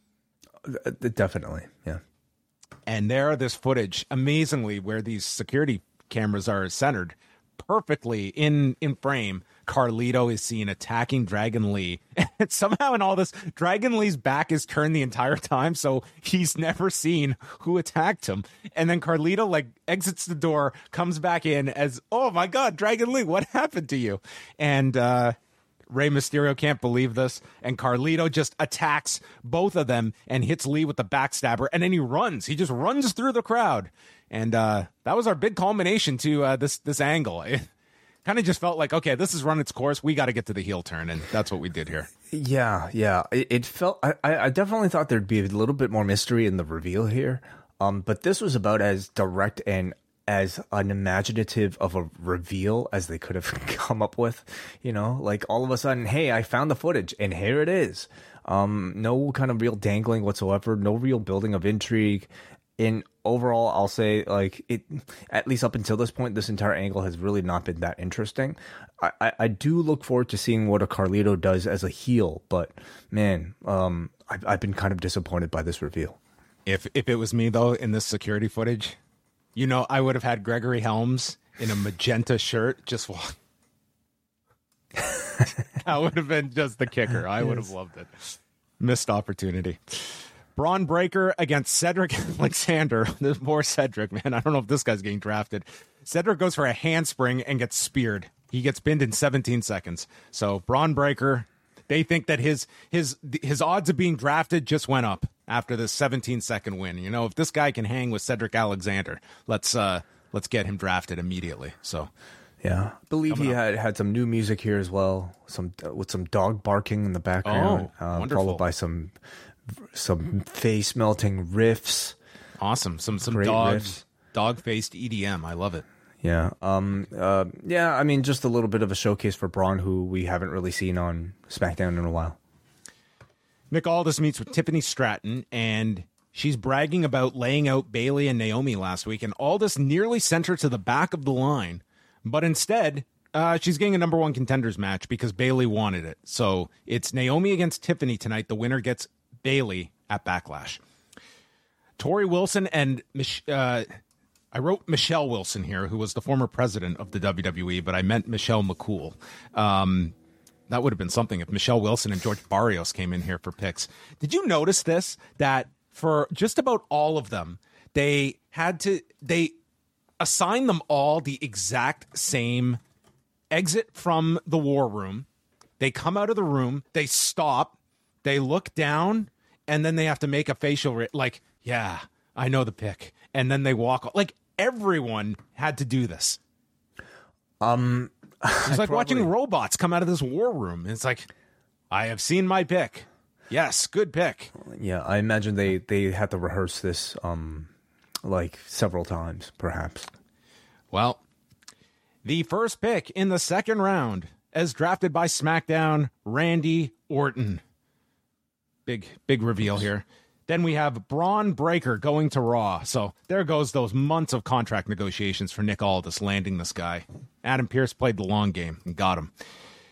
Definitely, yeah. And there, this footage, amazingly, where these security cameras are centered perfectly in, in frame, Carlito is seen attacking Dragon Lee. And somehow in all this, Dragon Lee's back is turned the entire time, so he's never seen who attacked him. And then Carlito, like, exits the door, comes back in as, oh my God, Dragon Lee, what happened to you? And, uh... Rey Mysterio can't believe this, and Carlito just attacks both of them and hits Lee with the backstabber, and then he runs. He just runs through the crowd, and uh, that was our big culmination to uh, this this angle. It kind of just felt like, okay, this has run its course. We got to get to the heel turn, and that's what we did here. Yeah, yeah. It, it felt. I, I definitely thought there'd be a little bit more mystery in the reveal here, um, but this was about as direct and as unimaginative of a reveal as they could have come up with, you know, like all of a sudden, hey, I found the footage and here it is. Um, no kind of real dangling whatsoever, no real building of intrigue. In overall, I'll say, like, it, at least up until this point, this entire angle has really not been that interesting. I, I, I do look forward to seeing what a Carlito does as a heel, but man, um, I've, I've been kind of disappointed by this reveal. If if it was me, though, in this security footage, you know, I would have had Gregory Helms in a magenta shirt just walk. That would have been just the kicker. I would have loved it. Missed opportunity. Braun Breaker against Cedric Alexander. There's more Cedric, man. I don't know if this guy's getting drafted. Cedric goes for a handspring and gets speared. He gets pinned in seventeen seconds. So Braun Breaker, they think that his his his odds of being drafted just went up after this seventeen second win. You know, if this guy can hang with Cedric Alexander, let's uh, let's get him drafted immediately. So, yeah, I believe he had, had some new music here as well, some with some dog barking in the background, oh, uh, wonderful. followed by some some face melting riffs. Awesome, some some Great dog riffs. dog faced E D M. I love it. Yeah, um, uh, yeah. I mean, just a little bit of a showcase for Braun, who we haven't really seen on SmackDown in a while. Nick Aldis meets with Tiffany Stratton, and she's bragging about laying out Bayley and Naomi last week, and Aldis nearly sent her to the back of the line, but instead, uh, she's getting a number one contenders match because Bayley wanted it. So it's Naomi against Tiffany tonight. The winner gets Bayley at Backlash. Tori Wilson and Mich- uh, I wrote Michelle Wilson here, who was the former president of the W W E, but I meant Michelle McCool. Um, That would have been something if Michelle Wilson and George Barrios came in here for picks. Did you notice this? That for just about all of them, they had to, they assigned them all the exact same exit from the war room. They come out of the room, they stop, they look down, and then they have to make a facial, re- like, yeah, I know the pick. And then they walk, like everyone had to do this. Um... It's like Probably. watching robots come out of this war room. It's like, I have seen my pick. Yes, good pick. Yeah, I imagine they, they had to rehearse this um like several times, perhaps. Well, the first pick in the second round, as drafted by SmackDown, Randy Orton. Big, big reveal here. Then we have Braun Breaker going to Raw. So there goes those months of contract negotiations for Nick Aldis landing this guy. Adam Pearce played the long game and got him.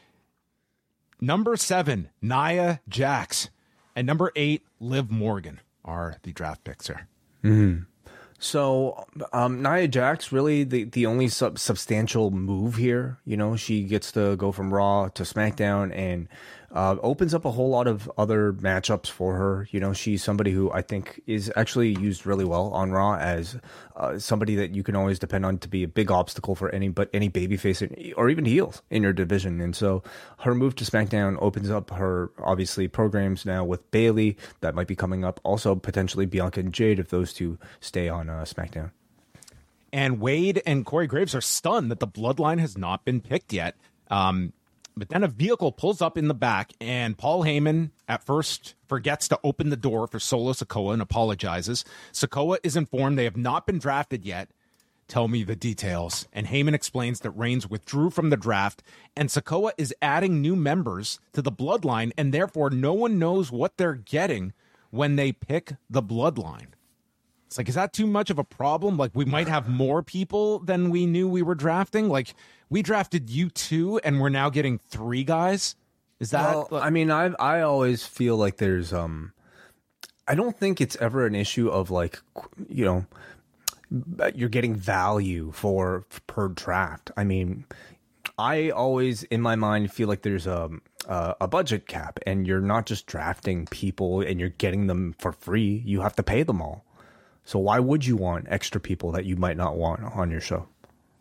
Number seven, Nia Jax. And number eight, Liv Morgan are the draft picks here. Mm-hmm. So, um, Nia Jax, really the, the only sub- substantial move here. You know, she gets to go from Raw to SmackDown and uh, opens up a whole lot of other matchups for her. You know, she's somebody who I think is actually used really well on Raw as uh, somebody that you can always depend on to be a big obstacle for any but any babyface or even heels in your division. And so her move to SmackDown opens up her obviously programs now with Bayley that might be coming up. Also potentially Bianca and Jade if those two stay on uh, SmackDown. And Wade and Corey Graves are stunned that the Bloodline has not been picked yet. Um, but then a vehicle pulls up in the back, and Paul Heyman at first forgets to open the door for Solo Sikoa and apologizes. Sikoa is informed they have not been drafted yet. Tell me the details. And Heyman explains that Reigns withdrew from the draft, and Sikoa is adding new members to the Bloodline, and therefore no one knows what they're getting when they pick the Bloodline. It's like, is that too much of a problem? Like, we might have more people than we knew we were drafting. Like, we drafted you two, and we're now getting three guys. Is that? Well, I mean, I I always feel like there's um, I don't think it's ever an issue of like, you know, you're getting value for per draft. I mean, I always in my mind feel like there's a a, a budget cap, and you're not just drafting people and you're getting them for free. You have to pay them all. So why would you want extra people that you might not want on your show?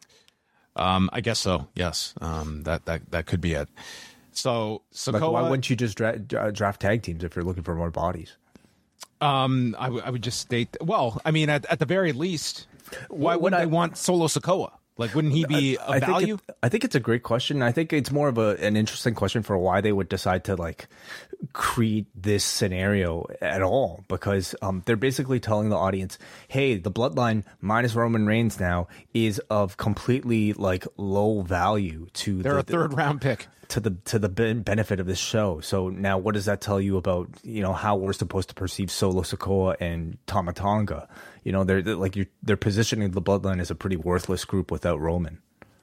Um, I guess so. Yes. Um, that, that, that could be it. So, Sikoa, like, why wouldn't you just dra- draft tag teams if you're looking for more bodies? Um, I, w- I would just state, well, I mean, at, at the very least, why What would I I- want Solo Sikoa? Like, wouldn't he be I a value? Think it, I think it's a great question. I think it's more of a, an interesting question for why they would decide to like create this scenario at all, because um, they're basically telling the audience, hey, the Bloodline minus Roman Reigns now is of completely like low value to They're the, a third round pick. to the to the ben- benefit of this show. So now what does that tell you about, you know, how we're supposed to perceive Solo Sikoa and Tama Tonga? You know, they're, they're like you're, they're positioning the Bloodline as a pretty worthless group without Roman.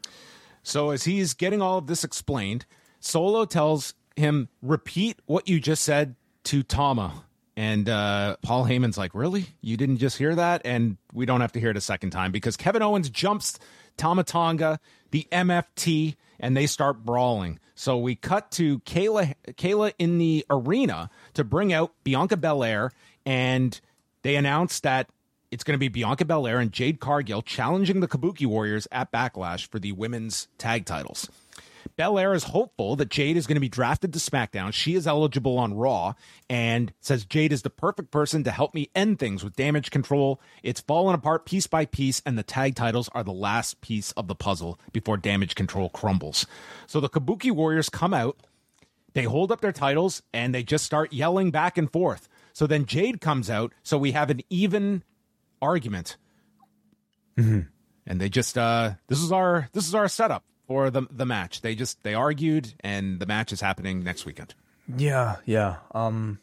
So as he's getting all of this explained, Solo tells him, repeat what you just said to Tama. And uh, Paul Heyman's like, really? You didn't just hear that? And we don't have to hear it a second time because Kevin Owens jumps Tama Tonga, the M F T, and they start brawling. So we cut to Kayla, Kayla in the arena to bring out Bianca Belair, and they announce that it's going to be Bianca Belair and Jade Cargill challenging the Kabuki Warriors at Backlash for the women's tag titles. Belair is hopeful that Jade is going to be drafted to SmackDown. She is eligible on Raw and says Jade is the perfect person to help me end things with Damage Control. It's fallen apart piece by piece, and the tag titles are the last piece of the puzzle before Damage Control crumbles. So the Kabuki Warriors come out, they hold up their titles, and they just start yelling back and forth. So then Jade comes out, so we have an even argument. Mm-hmm. And they just, uh, this is our, this is our setup for the the match. They just they argued, and the match is happening next weekend. Yeah, yeah. Um,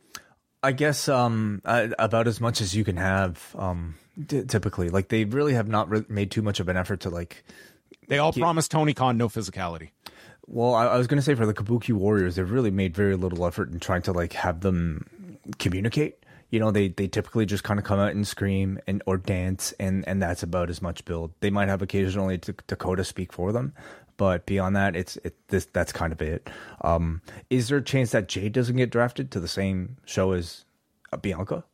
I guess um, uh, about as much as you can have. Um, t- typically, like they really have not re- made too much of an effort to like. They all get- promised Tony Khan no physicality. Well, I, I was going to say for the Kabuki Warriors, they've really made very little effort in trying to like have them communicate. You know, they, they typically just kind of come out and scream and or dance, and, and that's about as much build. They might have occasionally D- Dakota speak for them, but beyond that, it's it this that's kind of it. Um, is there a chance that Jade doesn't get drafted to the same show as uh, Bianca?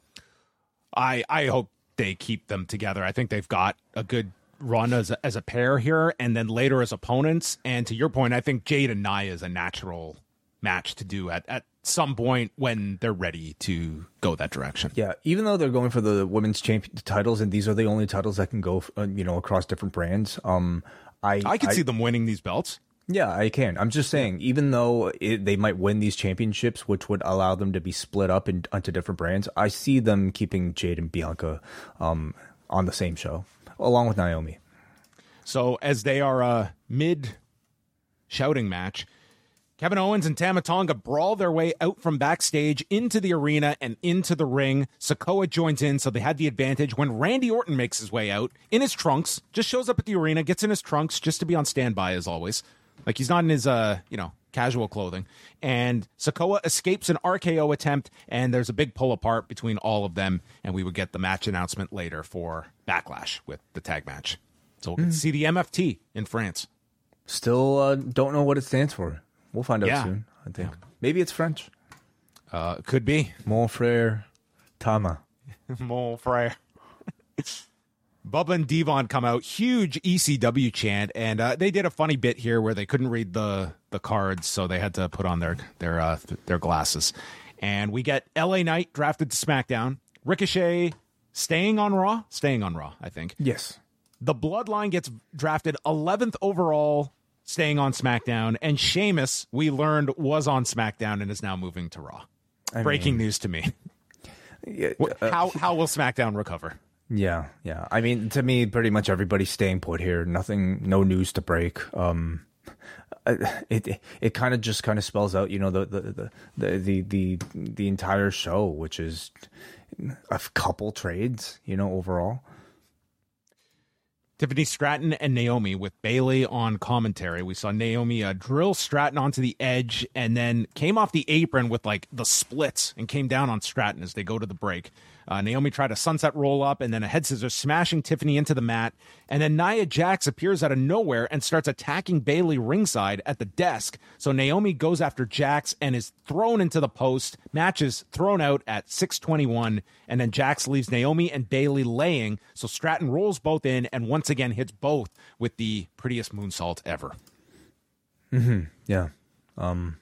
I I hope they keep them together. I think they've got a good run as a, as a pair here, and then later as opponents. And to your point, I think Jade and Nia is a natural match to do at, at some point when they're ready to go that direction. Yeah, even though they're going for the women's champion titles, and these are the only titles that can go, uh, you know, across different brands. Um, I I could see them winning these belts. Yeah, I can. I'm just saying, even though it, they might win these championships, which would allow them to be split up in, onto different brands, I see them keeping Jade and Bianca um, on the same show, along with Naomi. So as they are a mid shouting match, Kevin Owens and Tama Tonga brawl their way out from backstage into the arena and into the ring. Sikoa joins in, so they had the advantage when Randy Orton makes his way out in his trunks, just shows up at the arena, gets in his trunks just to be on standby as always. Like he's not in his, uh, you know, casual clothing. And Sikoa escapes an R K O attempt, and there's a big pull apart between all of them, and we would get the match announcement later for Backlash with the tag match. So we'll get to see the M F T in France. Still uh, don't know what it stands for. We'll find out Yeah. soon, I think. Yeah. Maybe it's French. Uh, could be. Mon frère Tama. Mon frère. Bubba and Devon come out, huge E C W chant, and uh, they did a funny bit here where they couldn't read the the cards, so they had to put on their their uh, th- their glasses. And we get L A Knight drafted to SmackDown, Ricochet staying on Raw, staying on Raw, I think. Yes. The Bloodline gets drafted eleventh overall, staying on SmackDown, and Sheamus, we learned, was on SmackDown and is now moving to Raw. I Breaking mean, news to me. Yeah, What- uh, how how will SmackDown recover? yeah, yeah. I mean, to me, pretty much everybody's staying put here. Nothing, no news to break. Um, it it, it kind of just kind of spells out, you know, the the, the the the the the entire show, which is a couple trades, you know, overall. Tiffany Stratton and Naomi with Bayley on commentary. We saw Naomi uh, drill Stratton onto the edge and then came off the apron with like the splits and came down on Stratton as they go to the break. Uh, Naomi tried a sunset roll up and then a head scissors, smashing Tiffany into the mat. And then Nia Jax appears out of nowhere and starts attacking Bayley ringside at the desk. So Naomi goes after Jax and is thrown into the post. Match is thrown out at six twenty-one. And then Jax leaves Naomi and Bayley laying. So Stratton rolls both in and once again hits both with the prettiest moonsault ever. Mm-hmm. Yeah. Um,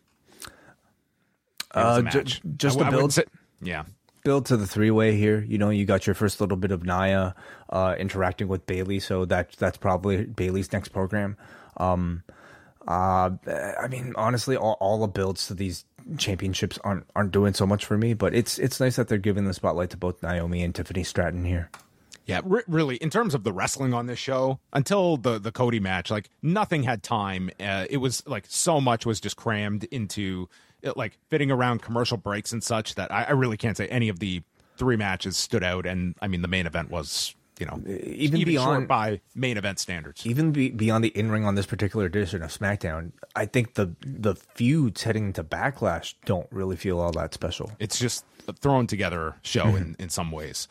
It was a uh, ju- match. just I- to I build, wouldn't say- yeah. build to the three-way here. You know, you got your first little bit of Nia uh, interacting with Bayley, so that that's probably Bayley's next program. Um, uh, I mean, honestly, all, all the builds to these championships aren't aren't doing so much for me, but it's it's nice that they're giving the spotlight to both Naomi and Tiffany Stratton here. Yeah, re- really, in terms of the wrestling on this show, until the, the Cody match, like, nothing had time. Uh, it was, like, so much was just crammed into, it, like, fitting around commercial breaks and such that I, I really can't say any of the three matches stood out. And, I mean, the main event was, you know, Even even beyond- short by main event standards. Even be, beyond the in-ring on this particular edition of SmackDown, I think the the feuds heading into Backlash don't really feel all that special. It's just a thrown together show in, in some ways.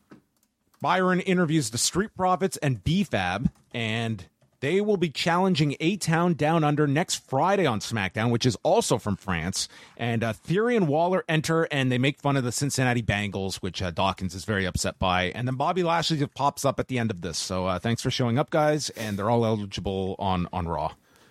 Byron interviews the Street Profits and B Fab, and they will be challenging A-Town Down Under next Friday on SmackDown, which is also from France. And uh, Theory and Waller enter, and they make fun of the Cincinnati Bengals, which uh, Dawkins is very upset by. And then Bobby Lashley just pops up at the end of this. So uh, thanks for showing up, guys, and they're all eligible on, on Raw.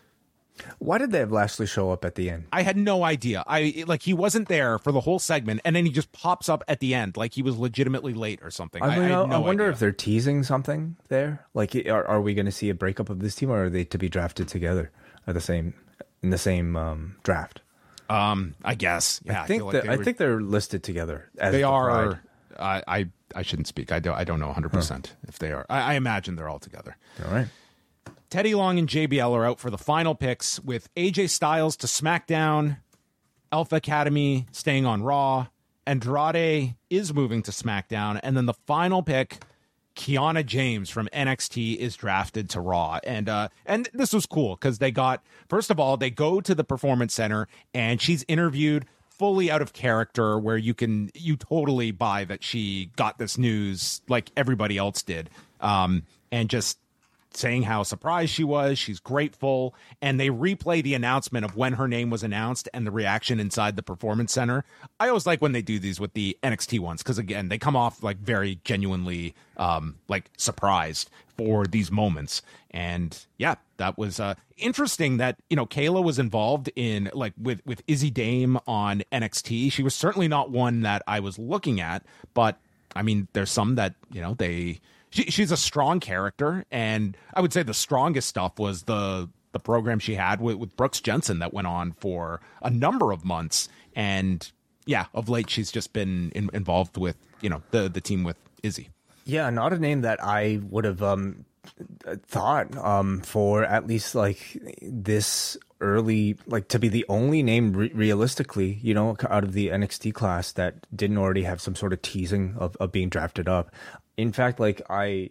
Why did they have Lashley show up at the end? I had no idea. I like he wasn't there for the whole segment, and then he just pops up at the end like he was legitimately late or something. I, mean, I, I, had no I wonder idea. if they're teasing something there. Like, are, are we going to see a breakup of this team, or are they to be drafted together at the same in the same um, draft? Um, I guess. Yeah, I think feel like that they I were- think they're listed together. As they the are. Pride. I, I I shouldn't speak. I don't. I don't know one hundred percent if they are. I, I imagine they're all together. All right. Teddy Long and J B L are out for the final picks, with A J Styles to SmackDown, Alpha Academy staying on Raw, Andrade is moving to SmackDown, and then the final pick, Kiana James from N X T, is drafted to Raw. And uh, and this was cool because they got, first of all, they go to the Performance Center and she's interviewed fully out of character, where you can you totally buy that she got this news like everybody else did, um, and just saying how surprised she was. She's grateful. And they replay the announcement of when her name was announced and the reaction inside the Performance Center. I always like when they do these with the N X T ones, because again, they come off like very genuinely um, like surprised for these moments. And yeah, that was uh, interesting that, you know, Kayla was involved in like with, with Izzy Dame on N X T. She was certainly not one that I was looking at, but I mean, there's some that, you know, they, She, she's a strong character, and I would say the strongest stuff was the the program she had with, with Brooks Jensen that went on for a number of months. And yeah, of late she's just been in, involved with, you know, the the team with Izzy. Yeah, not a name that I would have um, thought um, for at least like this early, like to be the only name re- realistically, you know, out of the N X T class that didn't already have some sort of teasing of, of being drafted up. In fact, like I,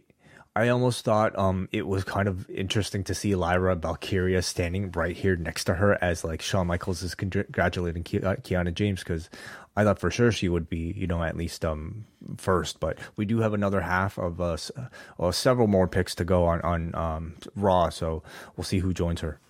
I almost thought um it was kind of interesting to see Lyra Valkyria standing right here next to her as like Shawn Michaels is congratulating Ke- uh, Kiana James, because I thought for sure she would be, you know, at least um first. But we do have another half of uh, s- uh several more picks to go on on um Raw, so we'll see who joins her.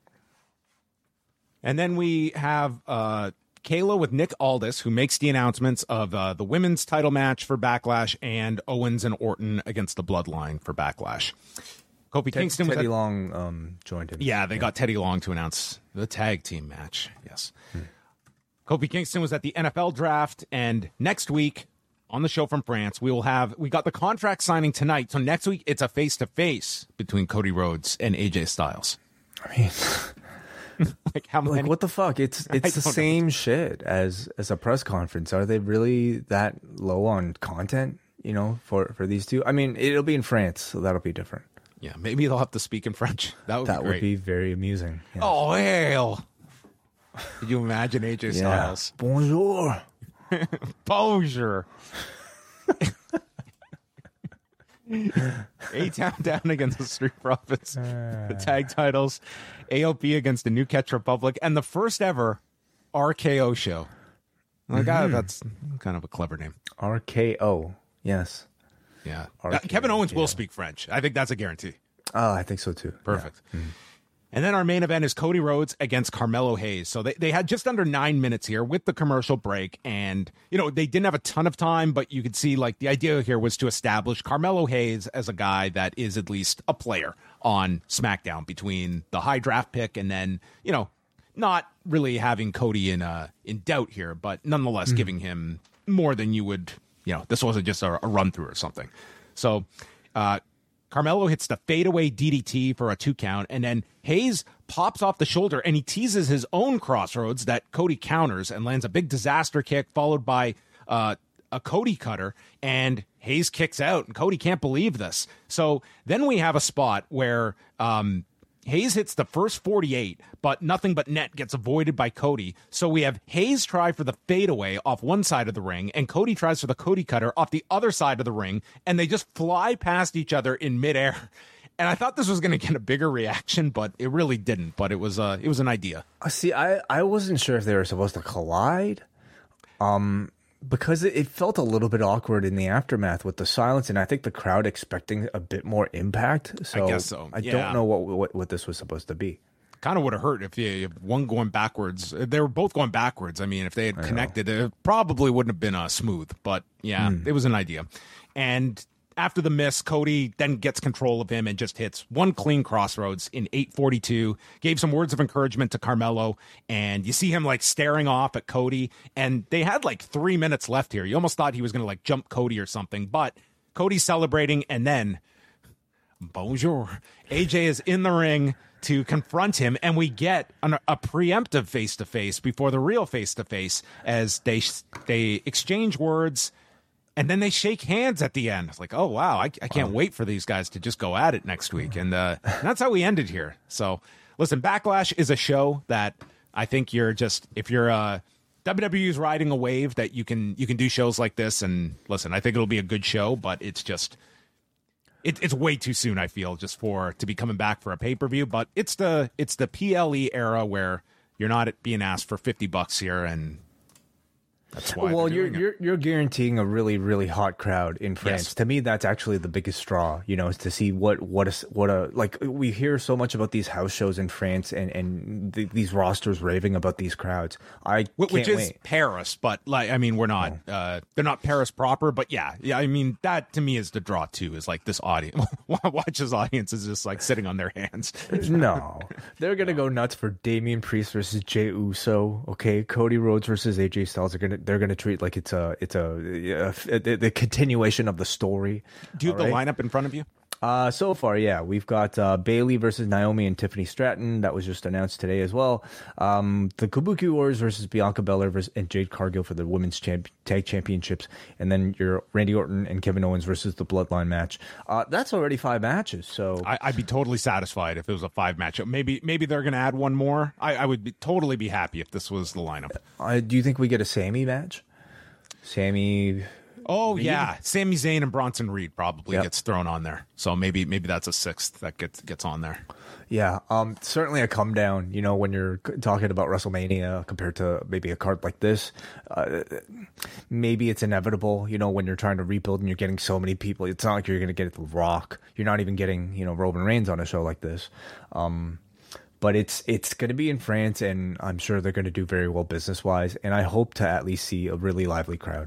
And then we have uh, Kayla with Nick Aldis, who makes the announcements of uh, the women's title match for Backlash and Owens and Orton against the Bloodline for Backlash. Kofi Ted, Kingston was Teddy at, Long um joined him. Yeah, they yeah. got Teddy Long to announce the tag team match. Yes. Hmm. Kofi Kingston was at the N F L draft, and next week on the show from France, we will have we got the contract signing tonight. So next week it's a face to face between Cody Rhodes and A J Styles. I mean. like how many? Like what the fuck? It's it's the same know. shit as as a press conference. Are they really that low on content? You know, for for these two. I mean, it'll be in France, so that'll be different. Yeah, maybe they'll have to speak in French. That would that be great. would be very amusing. Yes. Oh hell! Could you imagine A J Styles? Yeah. Bonjour. Bonjour. A-Town down against the Street Profits, uh, the tag titles, A O P against the New Catch Republic, and the first ever R K O show. Like, mm-hmm. ah, that's kind of a clever name. R K O, yes. Yeah. Uh, Kevin Owens yeah. will speak French. I think that's a guarantee. Oh, I think so too. Perfect. Yeah. Mm-hmm. And then our main event is Cody Rhodes against Carmelo Hayes. So they, they had just under nine minutes here with the commercial break. And, you know, they didn't have a ton of time, but you could see, like, the idea here was to establish Carmelo Hayes as a guy that is at least a player on SmackDown between the high draft pick and then, you know, not really having Cody in uh, in doubt here, but nonetheless mm-hmm. giving him more than you would, you know, this wasn't just a, a run through or something. So, uh, Carmelo hits the fadeaway D D T for a two count, and then Hayes pops off the shoulder, and he teases his own crossroads that Cody counters and lands a big disaster kick, followed by uh, a Cody cutter, and Hayes kicks out, and Cody can't believe this. So then we have a spot where um, Hayes hits the first forty-eight, but nothing but net gets avoided by Cody. So we have Hayes try for the fadeaway off one side of the ring, and Cody tries for the Cody cutter off the other side of the ring, and they just fly past each other in midair. And I thought this was going to get a bigger reaction, but it really didn't. But it was uh, it was an idea. See, I, I wasn't sure if they were supposed to collide. Um... Because it felt a little bit awkward in the aftermath with the silence, and I think the crowd expecting a bit more impact. So I guess so. I yeah. don't know what, what what this was supposed to be. Kind of would have hurt if you if one going backwards. They were both going backwards. I mean, if they had connected, it probably wouldn't have been uh, smooth. But yeah, mm. it was an idea. And after the miss, Cody then gets control of him and just hits one clean crossroads in eight forty-two. Gave some words of encouragement to Carmelo, and you see him like staring off at Cody. And they had like three minutes left here. You almost thought he was going to like jump Cody or something, but Cody's celebrating, and then bonjour, A J is in the ring to confront him, and we get an, a preemptive face to face before the real face to face as they they exchange words. And then they shake hands at the end. It's like, oh, wow, I, I can't wow. wait for these guys to just go at it next week. And, uh, and that's how we ended here. So, listen, Backlash is a show that I think you're just, if you're uh, W W E's riding a wave, that you can you can do shows like this. And listen, I think it'll be a good show, but it's just, it, it's way too soon, I feel, just for to be coming back for a pay-per-view. But it's the it's the P L E era where you're not being asked for fifty bucks here, and that's why. Well, you're it. you're you're guaranteeing a really really hot crowd in France. Yes. To me, that's actually the biggest straw. You know, is to see what what a what a like we hear so much about these house shows in France and and th- these rosters raving about these crowds. I which can't is wait. Paris, but like I mean, we're not oh. uh, they're not Paris proper, but yeah, yeah. I mean, that to me is the draw too. Is like this audience, watch this audience is just like sitting on their hands. No, they're gonna go nuts for Damian Priest versus Jey Uso. Okay, Cody Rhodes versus A J Styles. They're gonna they're gonna treat like it's a it's a, a, a, a the continuation of the story. Do you have right? the lineup in front of you? Uh, so far, yeah, we've got uh, Bayley versus Naomi and Tiffany Stratton. That was just announced today as well. Um, the Kabuki Warriors versus Bianca Belair versus, and Jade Cargill for the women's champ- tag championships, and then your Randy Orton and Kevin Owens versus the Bloodline match. Uh, that's already five matches. So I, I'd be totally satisfied if it was a five matchup. Maybe maybe they're going to add one more. I, I would be, totally be happy if this was the lineup. Uh, do you think we get a Sammy match? Sammy Oh yeah, Sami Zayn and Bronson Reed probably Yep. gets thrown on there. So maybe maybe that's a sixth that gets gets on there. Yeah, um, certainly a come down, you know, when you're c- talking about WrestleMania compared to maybe a card like this. Uh, maybe it's inevitable, you know, when you're trying to rebuild and you're getting so many people. It's not like you're going to get The Rock. You're not even getting, you know, Roman Reigns on a show like this. Um, but it's it's going to be in France, and I'm sure they're going to do very well business-wise. And I hope to at least see a really lively crowd.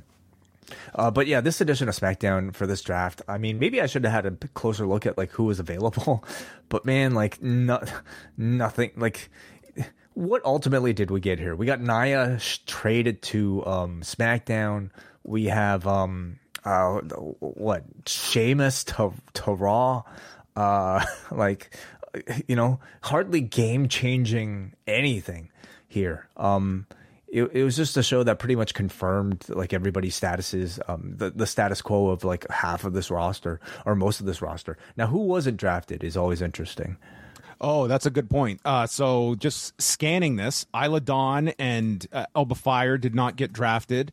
Uh, but yeah, this edition of SmackDown for this draft, I mean, maybe I should have had a closer look at like who was available. But man, like no, nothing. Like, what ultimately did we get here? We got Nia sh- traded to um, SmackDown. We have um, uh, what Sheamus to to Raw. Uh, like, you know, hardly game changing anything here. Um, It, it was just a show that pretty much confirmed like everybody's statuses, um, the, the status quo of like half of this roster or most of this roster. Now, who wasn't drafted is always interesting. Oh, that's a good point. Uh, so just scanning this, Isla Dawn and uh, Elba Fire did not get drafted.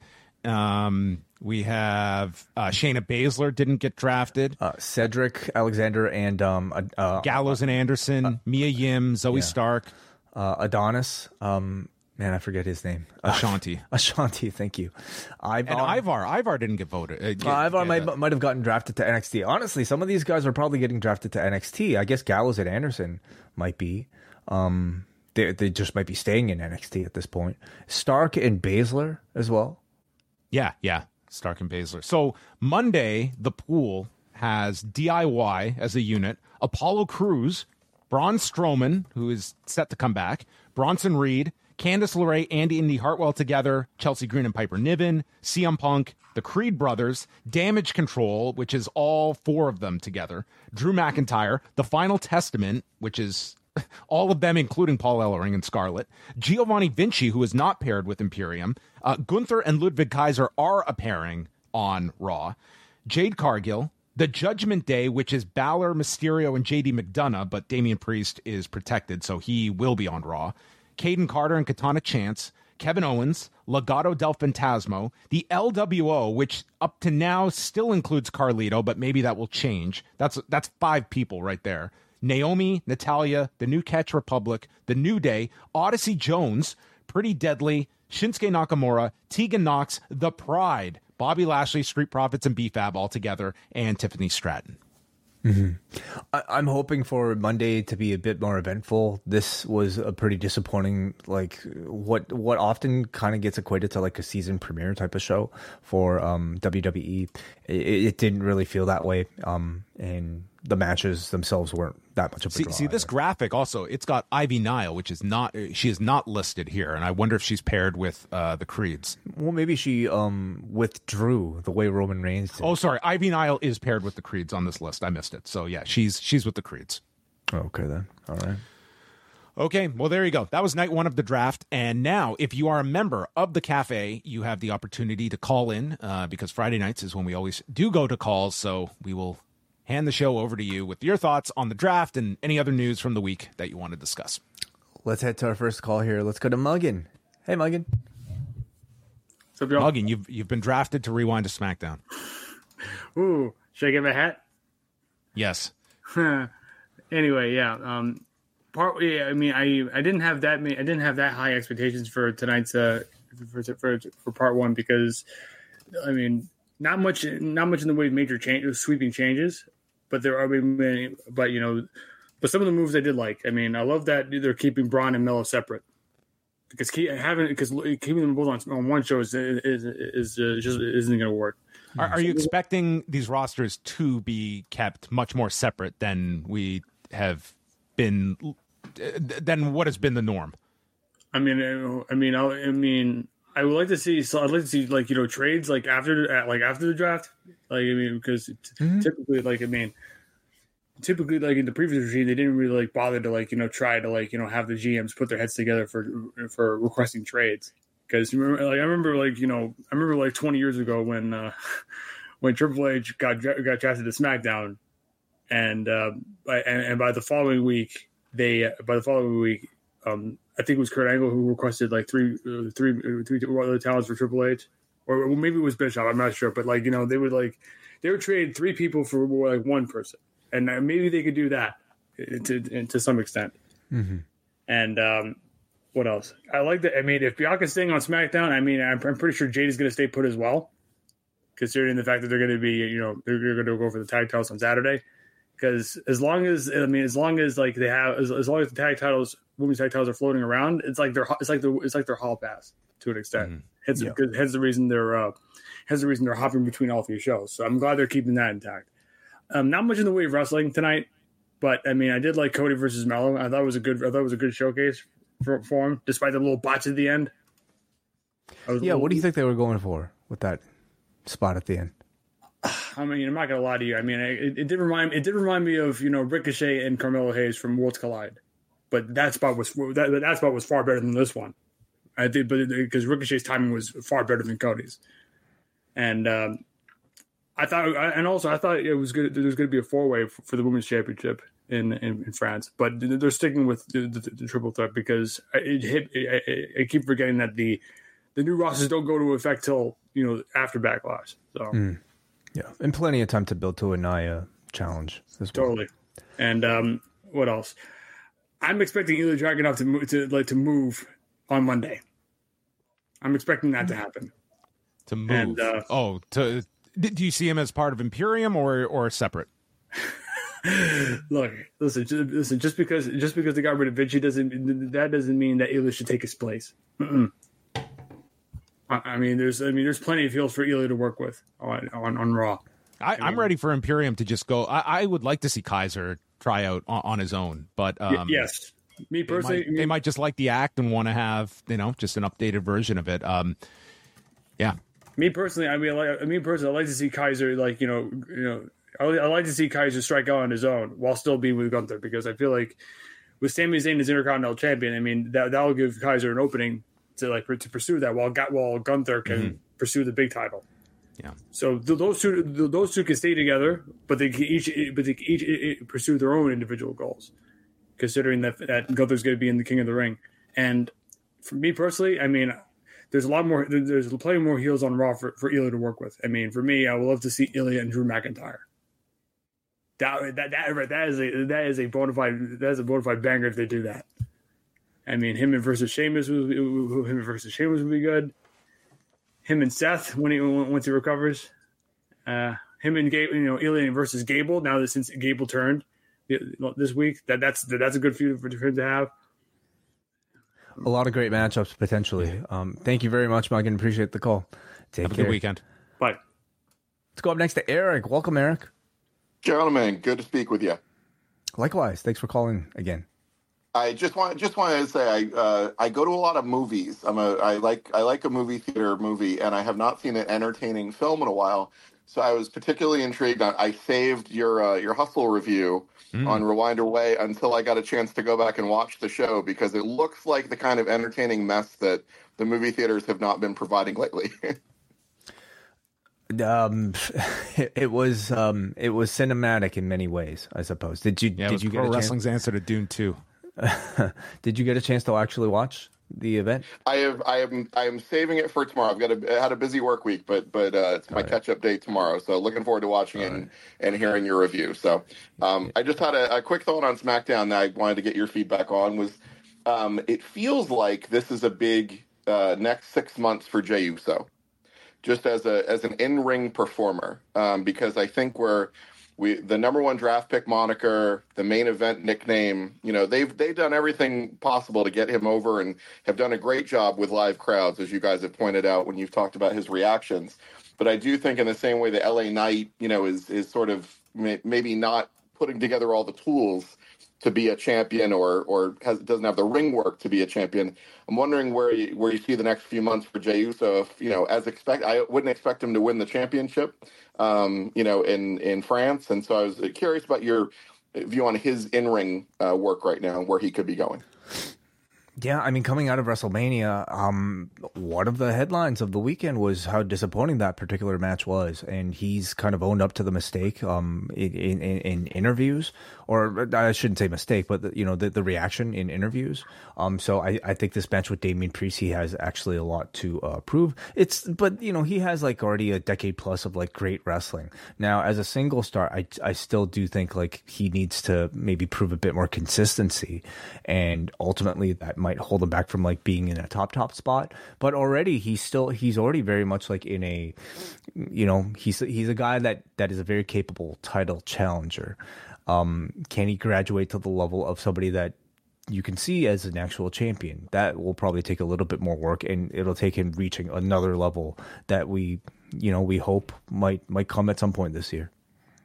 Um, we have uh, Shayna Baszler didn't get drafted. Uh, Cedric Alexander and um, uh, uh, Gallows and Anderson, uh, Mia Yim, Zoe yeah. Stark, uh, Adonis. Um, Man, I forget his name. Ashanti. Ashanti, thank you. Ivar. And Ivar. Ivar didn't get voted. Uh, get, uh, Ivar get, might, uh, might have gotten drafted to N X T. Honestly, some of these guys are probably getting drafted to N X T. I guess Gallows and Anderson might be. Um, they, they just might be staying in N X T at this point. Stark and Baszler as well. Yeah, yeah. Stark and Baszler. So Monday, the pool has D I Y as a unit, Apollo Crews, Braun Strowman, who is set to come back, Bronson Reed, Candice LeRae and Indy Hartwell together, Chelsea Green and Piper Niven, C M Punk, the Creed brothers, Damage Control, which is all four of them together, Drew McIntyre, The Final Testament, which is all of them, including Paul Ellering and Scarlett, Giovanni Vinci, who is not paired with Imperium, uh, Gunther and Ludwig Kaiser are a pairing on Raw, Jade Cargill, The Judgment Day, which is Balor, Mysterio, and J D McDonough, but Damian Priest is protected, so he will be on Raw. Caden Carter and Katana Chance, Kevin Owens, Legado del Fantasmo, the L W O, which up to now still includes Carlito, but maybe that will change. That's that's five people right there. Naomi, Natalia, the New Catch Republic, the New Day, Odyssey Jones, Pretty Deadly, Shinsuke Nakamura, Tegan Knox, The Pride, Bobby Lashley, Street Profits, and B F A B all together, and Tiffany Stratton. Mm-hmm. I, I'm hoping for Monday to be a bit more eventful. This was a pretty disappointing, like what what often kind of gets equated to like a season premiere type of show for um, W W E. It, it didn't really feel that way, um, and the matches themselves weren't that much of a see, draw. see this either. graphic also, it's got Ivy Nile, which is not, she is not listed here, and I wonder if she's paired with uh, the Creeds. Well, maybe she um, withdrew the way Roman Reigns did. Oh, sorry, Ivy Nile is paired with the Creeds on this list. I missed it. So yeah, she's she's with the Creeds. Okay then, all right. Okay, well, there you go. That was night one of the draft. And now, if you are a member of the cafe, you have the opportunity to call in uh, because Friday nights is when we always do go to calls. So we will hand the show over to you with your thoughts on the draft and any other news from the week that you want to discuss. Let's head to our first call here. Let's go to Muggin. Hey, Muggin. What's up, y'all? Muggin, you've, you've been drafted to Rewind to SmackDown. Ooh, should I get my hat? Yes. Anyway, yeah. Um, part. Yeah, I mean, I I didn't have that many. I didn't have that high expectations for tonight's uh for for for part one because, I mean, not much not much in the way of major change, sweeping changes, but there are many. But you know, but some of the moves I did like. I mean, I love that they're keeping Braun and Melo separate because keep, having because keeping them both on, on one show is is is, is uh, just isn't going to work. Are, are you expecting these rosters to be kept much more separate than we have been, than what has been the norm? I mean, I mean, I mean, I would like to see. So I'd like to see, like, you know, trades like after, like after the draft. Like, I mean, because mm-hmm. typically, like, I mean, typically, like in the previous regime, they didn't really like bother to like, you know, try to like, you know, have the G Ms put their heads together for for requesting trades. Because like I remember, like you know, I remember like twenty years ago when uh, when Triple H got got drafted to SmackDown, and uh, by and, and by the following week, they uh, by the following week, um, I think it was Kurt Angle who requested like three uh, three uh, three other talents for Triple H, or maybe it was Bischoff. I'm not sure, but like you know, they would like they would trade three people for like one person, and maybe they could do that to to some extent. Mm-hmm. And um, what else? I like that. I mean, if Bianca's staying on SmackDown, I mean, I'm, I'm pretty sure Jade is going to stay put as well, considering the fact that they're going to be, you know, they're, they're going to go for the tag titles on Saturday. Because as long as I mean, as long as like they have, as, as long as the tag titles, women's tag titles are floating around, it's like they're it's like the it's like their hall pass to an extent. Mm-hmm. Hence, yeah. hence the reason they're uh, hence the reason they're hopping between all three shows. So I'm glad they're keeping that intact. Um, not much in the way of wrestling tonight, but I mean, I did like Cody versus Mello. I thought it was a good I thought it was a good showcase for, for him, despite the little botch at the end. Yeah, little, what do you think they were going for with that spot at the end? I mean, I'm not gonna lie to you. I mean, it, it did remind it did remind me of you know Ricochet and Carmelo Hayes from Worlds Collide, but that spot was that that spot was far better than this one. I did, but because Ricochet's timing was far better than Cody's, and um, I thought, and also I thought it was good. There was going to be a four way for the women's championship in, in, in France, but they're sticking with the, the, the triple threat because it hit. I keep forgetting that the the new rosters don't go into effect till you know after Backlash. So. Mm. Yeah, and plenty of time to build to a Nia challenge as well. Totally. And um, what else? I'm expecting Ilya Dragunov to move, to like to move on Monday. I'm expecting that to happen. To move. And, uh, oh, to do you see him as part of Imperium or or separate? Look, listen, just, listen. Just because just because they got rid of Vinci doesn't that doesn't mean that Ilya should take his place. Mm-mm. I mean, there's, I mean, there's plenty of heels for Ilya to work with on on, on Raw. I, I'm ready for Imperium to just go. I, I would like to see Kaiser try out on, on his own, but um, yes, me personally, they might, they might just like the act and want to have you know just an updated version of it. Um, yeah, me personally, I mean, like, me personally, I like to see Kaiser like you know, you know, I, I like to see Kaiser strike out on his own while still being with Gunther because I feel like with Sami Zayn as Intercontinental Champion, I mean that that will give Kaiser an opening to like to pursue that while while Gunther can mm-hmm. pursue the big title. Yeah. So those two those two can stay together, but they can each but they can each pursue their own individual goals. Considering that that Gunther's going to be in the King of the Ring, and for me personally, I mean, there's a lot more. There's plenty more heels on Raw for, for Ilya to work with. I mean, for me, I would love to see Ilya and Drew McIntyre. That that that that is a that is a bona fide that is a bona fide banger if they do that. I mean, him and versus Sheamus, him and versus Sheamus would be good. Him and Seth when he once he recovers. Uh, him and Gable, you know, Ilya versus Gable. Now that since Gable turned this week, that that's that's a good feud for him to have. A lot of great matchups potentially. Um, thank you very much, Megan. Appreciate the call. Take have care. a good weekend. Bye. Let's go up next to Eric. Welcome, Eric. Gentlemen, good to speak with you. Likewise. Thanks for calling again. I just want just wanted to say I uh, I go to a lot of movies. I'm a I like I like a movie theater movie, and I have not seen an entertaining film in a while. So I was particularly intrigued. I saved your uh, your Hustle review mm. on Rewind Away until I got a chance to go back and watch the show because it looks like the kind of entertaining mess that the movie theaters have not been providing lately. um, it, it was um, it was cinematic in many ways, I suppose. Did you yeah, did it was you Pro get a Wrestling's chance? answer to Dune two? Did you get a chance to actually watch the event? I have. I am. I am saving it for tomorrow. I've got a I had a busy work week, but but uh, it's my right. catch up day tomorrow. So looking forward to watching All it right. and, and hearing your review. So um, I just had a, a quick thought on SmackDown that I wanted to get your feedback on. Was um, it feels like this is a big uh, next six months for Jey Uso, just as a as an in ring performer, um, because I think we're. We the number one draft pick moniker, the main event nickname, you know, they've they've done everything possible to get him over and have done a great job with live crowds, as you guys have pointed out when you've talked about his reactions. But I do think in the same way the L A Knight, you know, is is sort of may, maybe not putting together all the tools to be a champion or or has, doesn't have the ring work to be a champion. I'm wondering where you, where you see the next few months for Jey Uso. If, you know, as expect, I wouldn't expect him to win the championship, um, you know, in, in France. And so I was curious about your view on his in-ring uh, work right now and where he could be going. Yeah, I mean, coming out of WrestleMania, um, one of the headlines of the weekend was how disappointing that particular match was, and he's kind of owned up to the mistake um, in, in, in interviews, or I shouldn't say mistake, but the, you know the, the reaction in interviews. Um, so I, I think this match with Damian Priest, he has actually a lot to uh, prove. It's but you know he has like already a decade plus of like great wrestling. Now as a single star, I I still do think like he needs to maybe prove a bit more consistency, and ultimately that might hold him back from like being in a top top spot. But already he's still he's already very much like in a, you know, he's he's a guy that that is a very capable title challenger. Um, can he graduate to the level of somebody that you can see as an actual champion? That will probably take a little bit more work, and it'll take him reaching another level that we, you know, we hope might might come at some point this year.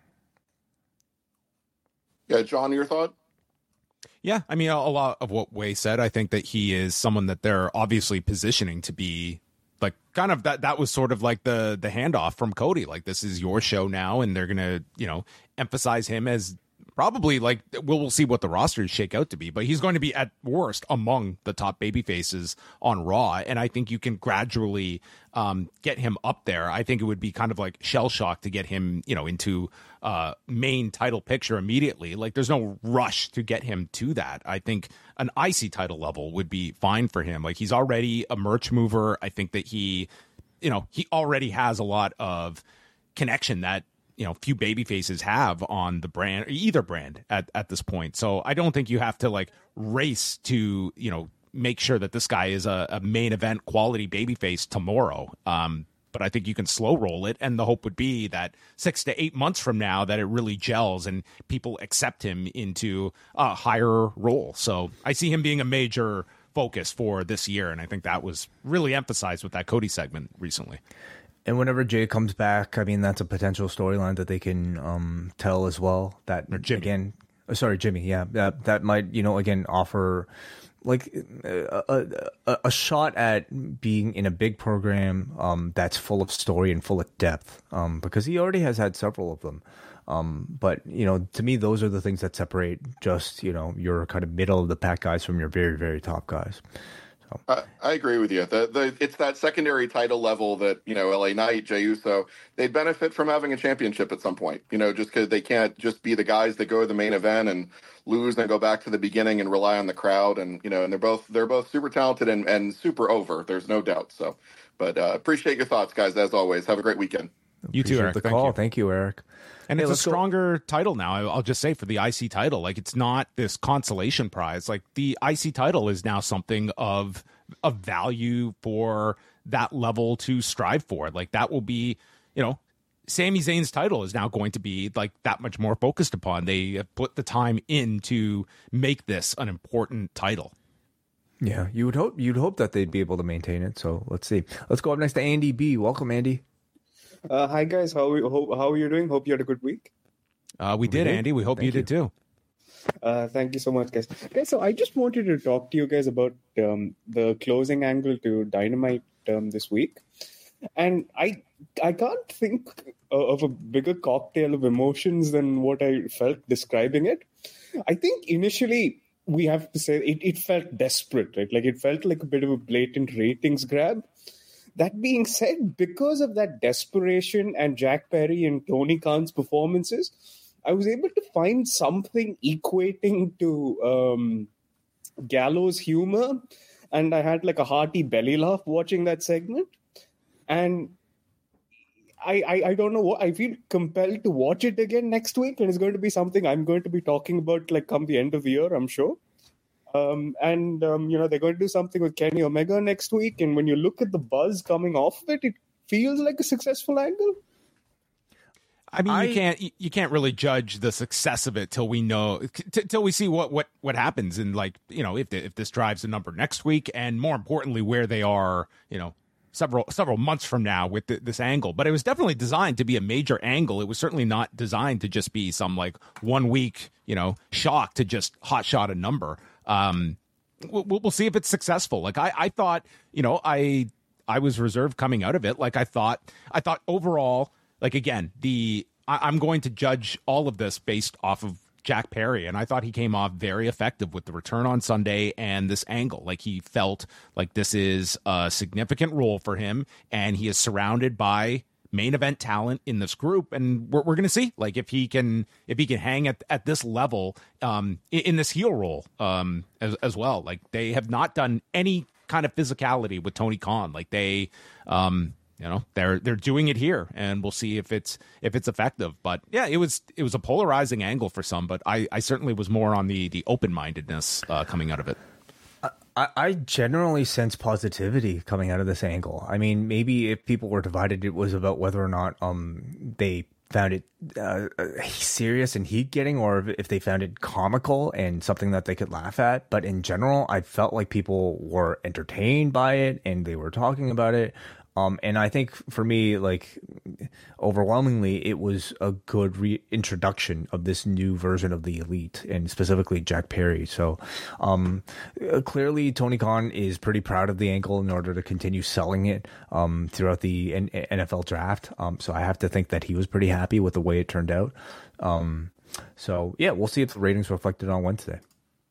Yeah, John, your thought? Yeah, I mean, a, a lot of what Wei said, I think that he is someone that they're obviously positioning to be like kind of that, that was sort of like the, the handoff from Cody. Like, this is your show now, and they're going to, you know, emphasize him as probably like, we'll, we'll see what the rosters shake out to be, but he's going to be at worst among the top baby faces on Raw. And I think you can gradually um, get him up there. I think it would be kind of like shell shock to get him, you know, into uh, main title picture immediately. Like, there's no rush to get him to that. I think an I C title level would be fine for him. Like, he's already a merch mover. I think that he, you know, he already has a lot of connection that, you know, few baby faces have on the brand, either brand at, at this point. So I don't think you have to like race to, you know, make sure that this guy is a, a main event quality baby face tomorrow. Um, but I think you can slow roll it. And the hope would be that six to eight months from now that it really gels and people accept him into a higher role. So I see him being a major focus for this year. And I think that was really emphasized with that Cody segment recently. And whenever Jay comes back, I mean, that's a potential storyline that they can um, tell as well. That, again, oh, sorry, Jimmy, yeah, that, that might, you know, again, offer like a, a, a shot at being in a big program um, that's full of story and full of depth, um, because he already has had several of them. Um, but, you know, to me, those are the things that separate just, you know, your kind of middle of the pack guys from your very, very top guys. I, I agree with you. The, the, it's that secondary title level that, you know, L A Knight, Jey Uso, they benefit from having a championship at some point, you know, just because they can't just be the guys that go to the main event and lose and go back to the beginning and rely on the crowd. And, you know, and they're both they're both super talented and, and super over. There's no doubt. So, but uh, appreciate your thoughts, guys, as always. Have a great weekend. You too, Eric. The Thank call. you. Thank you, Eric. And hey, it's a stronger go. title now. I'll just say for the I C title, like it's not this consolation prize. Like the I C title is now something of of value for that level to strive for. Like that will be, you know, Sami Zayn's title is now going to be like that much more focused upon. They have put the time in to make this an important title. Yeah, you would hope you'd hope that they'd be able to maintain it. So let's see. Let's go up next to Andy B. Welcome, Andy. Uh, hi guys, how are, how, how are you doing? Hope you had a good week. Uh, we, we did, did, Andy. We hope Thank you, you did too. Uh, thank you so much, guys. Guys, so I just wanted to talk to you guys about um, the closing angle to Dynamite um, this week, and I I can't think of a bigger cocktail of emotions than what I felt describing it. I think initially we have to say it, it felt desperate, right? Like it felt like a bit of a blatant ratings grab. That being said, because of that desperation and Jack Perry and Tony Khan's performances, I was able to find something equating to um, Gallows humor, and I had like a hearty belly laugh watching that segment. And I, I, I don't know what, I feel compelled to watch it again next week, and it's going to be something I'm going to be talking about like come the end of the year, I'm sure. Um, and, um, you know, they're going to do something with Kenny Omega next week. And when you look at the buzz coming off of it, it feels like a successful angle. I mean, I, you can't you can't really judge the success of it till we know t- till we see what, what, what happens. And like, you know, if the, if this drives a number next week, and more importantly, where they are, you know, several several months from now with the, this angle. But it was definitely designed to be a major angle. It was certainly not designed to just be some like one week, you know, shock to just hot shot a number. Um, we'll, we'll see if it's successful. Like I, I thought, you know, I, I was reserved coming out of it. Like I thought, I thought overall, like again, the, I, I'm going to judge all of this based off of Jack Perry, and I thought he came off very effective with the return on Sunday and this angle. Like, he felt like this is a significant role for him, and he is surrounded by main event talent in this group, and we're, we're going to see like if he can if he can hang at, at this level um in, in this heel role um as, as well. Like, they have not done any kind of physicality with Tony Khan. Like, they um you know they're they're doing it here, and we'll see if it's if it's effective. But yeah, it was it was a polarizing angle for some, but I I certainly was more on the the open-mindedness uh, coming out of it. I, I generally sense positivity coming out of this angle. I mean, maybe if people were divided, it was about whether or not um they found it uh, serious and heat getting, or if they found it comical and something that they could laugh at. But in general, I felt like people were entertained by it and they were talking about it. Um, and I think for me, like, overwhelmingly, it was a good reintroduction of this new version of the Elite, and specifically Jack Perry. So um, clearly, Tony Khan is pretty proud of the angle in order to continue selling it um, throughout the N- NFL draft. Um, so I have to think that he was pretty happy with the way it turned out. Um, so, yeah, we'll see if the ratings reflected on Wednesday.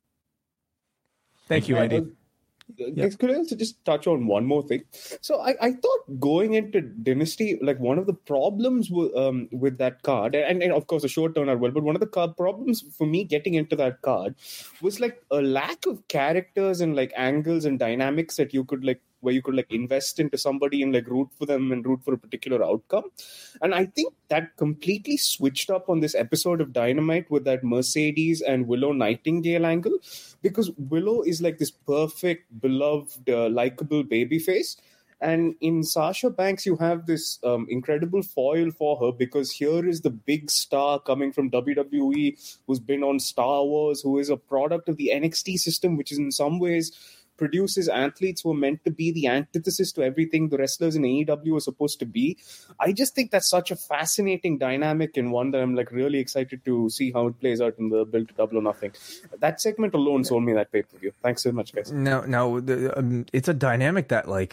Thank you, Andy. Yeah. Could I also just touch on one more thing? So I, I thought going into Dynasty, like one of the problems with, um, with that card, and, and of course the show turned out well, but one of the card problems for me getting into that card was like a lack of characters and like angles and dynamics that you could like, where you could like invest into somebody and like root for them and root for a particular outcome. And I think that completely switched up on this episode of Dynamite with that Mercedes and Willow Nightingale angle, because Willow is like this perfect, beloved, uh, likable babyface. And in Sasha Banks, you have this um, incredible foil for her, because here is the big star coming from W W E who's been on Star Wars, who is a product of the N X T system, which is in some ways produces athletes who are meant to be the antithesis to everything the wrestlers in A E W are supposed to be. I just think that's such a fascinating dynamic, and one that I'm like really excited to see how it plays out in the Build to Double or Nothing. That segment alone sold me that pay-per-view. Thanks so much, guys. No, no, the, um, it's a dynamic that like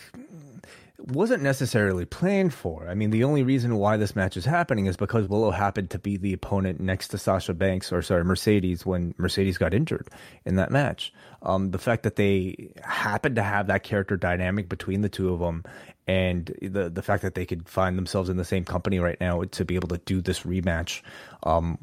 wasn't necessarily planned for. I mean, the only reason why this match is happening is because Willow happened to be the opponent next to Sasha Banks, or sorry, Mercedes, when Mercedes got injured in that match. Um, the fact that they happened to have that character dynamic between the two of them, and the the fact that they could find themselves in the same company right now to be able to do this rematch, um,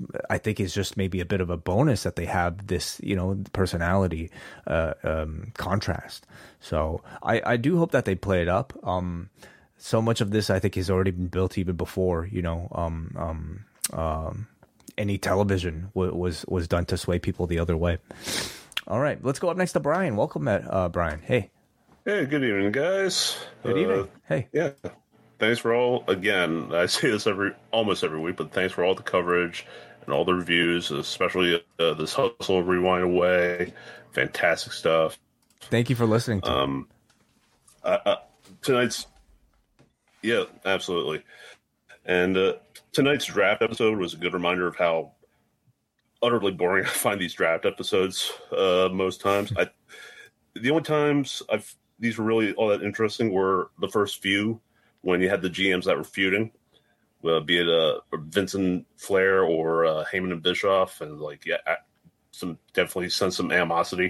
I think is just maybe a bit of a bonus that they have this, you know, personality uh, um, contrast. So I, I do hope that they play it up. Um, so much of this I think has already been built even before, you know, um, um, um, any television w- was was done to sway people the other way. All right, let's go up next to Brian. Welcome, uh, Brian. Hey. Hey, good evening, guys. Good evening. Uh, hey. Yeah. Thanks for all, again, I say this every almost every week, but thanks for all the coverage and all the reviews, especially uh, this Hustle Rewind Away. Fantastic stuff. Thank you for listening to um, uh, uh, tonight's, yeah, absolutely. And uh, tonight's draft episode was a good reminder of how utterly boring I find these draft episodes uh, most times. I the only times I've these were really all that interesting were the first few, when you had the G Ms that were feuding, uh, be it uh, Vincent Flair or uh, Heyman and Bischoff, and like yeah, some definitely sense some animosity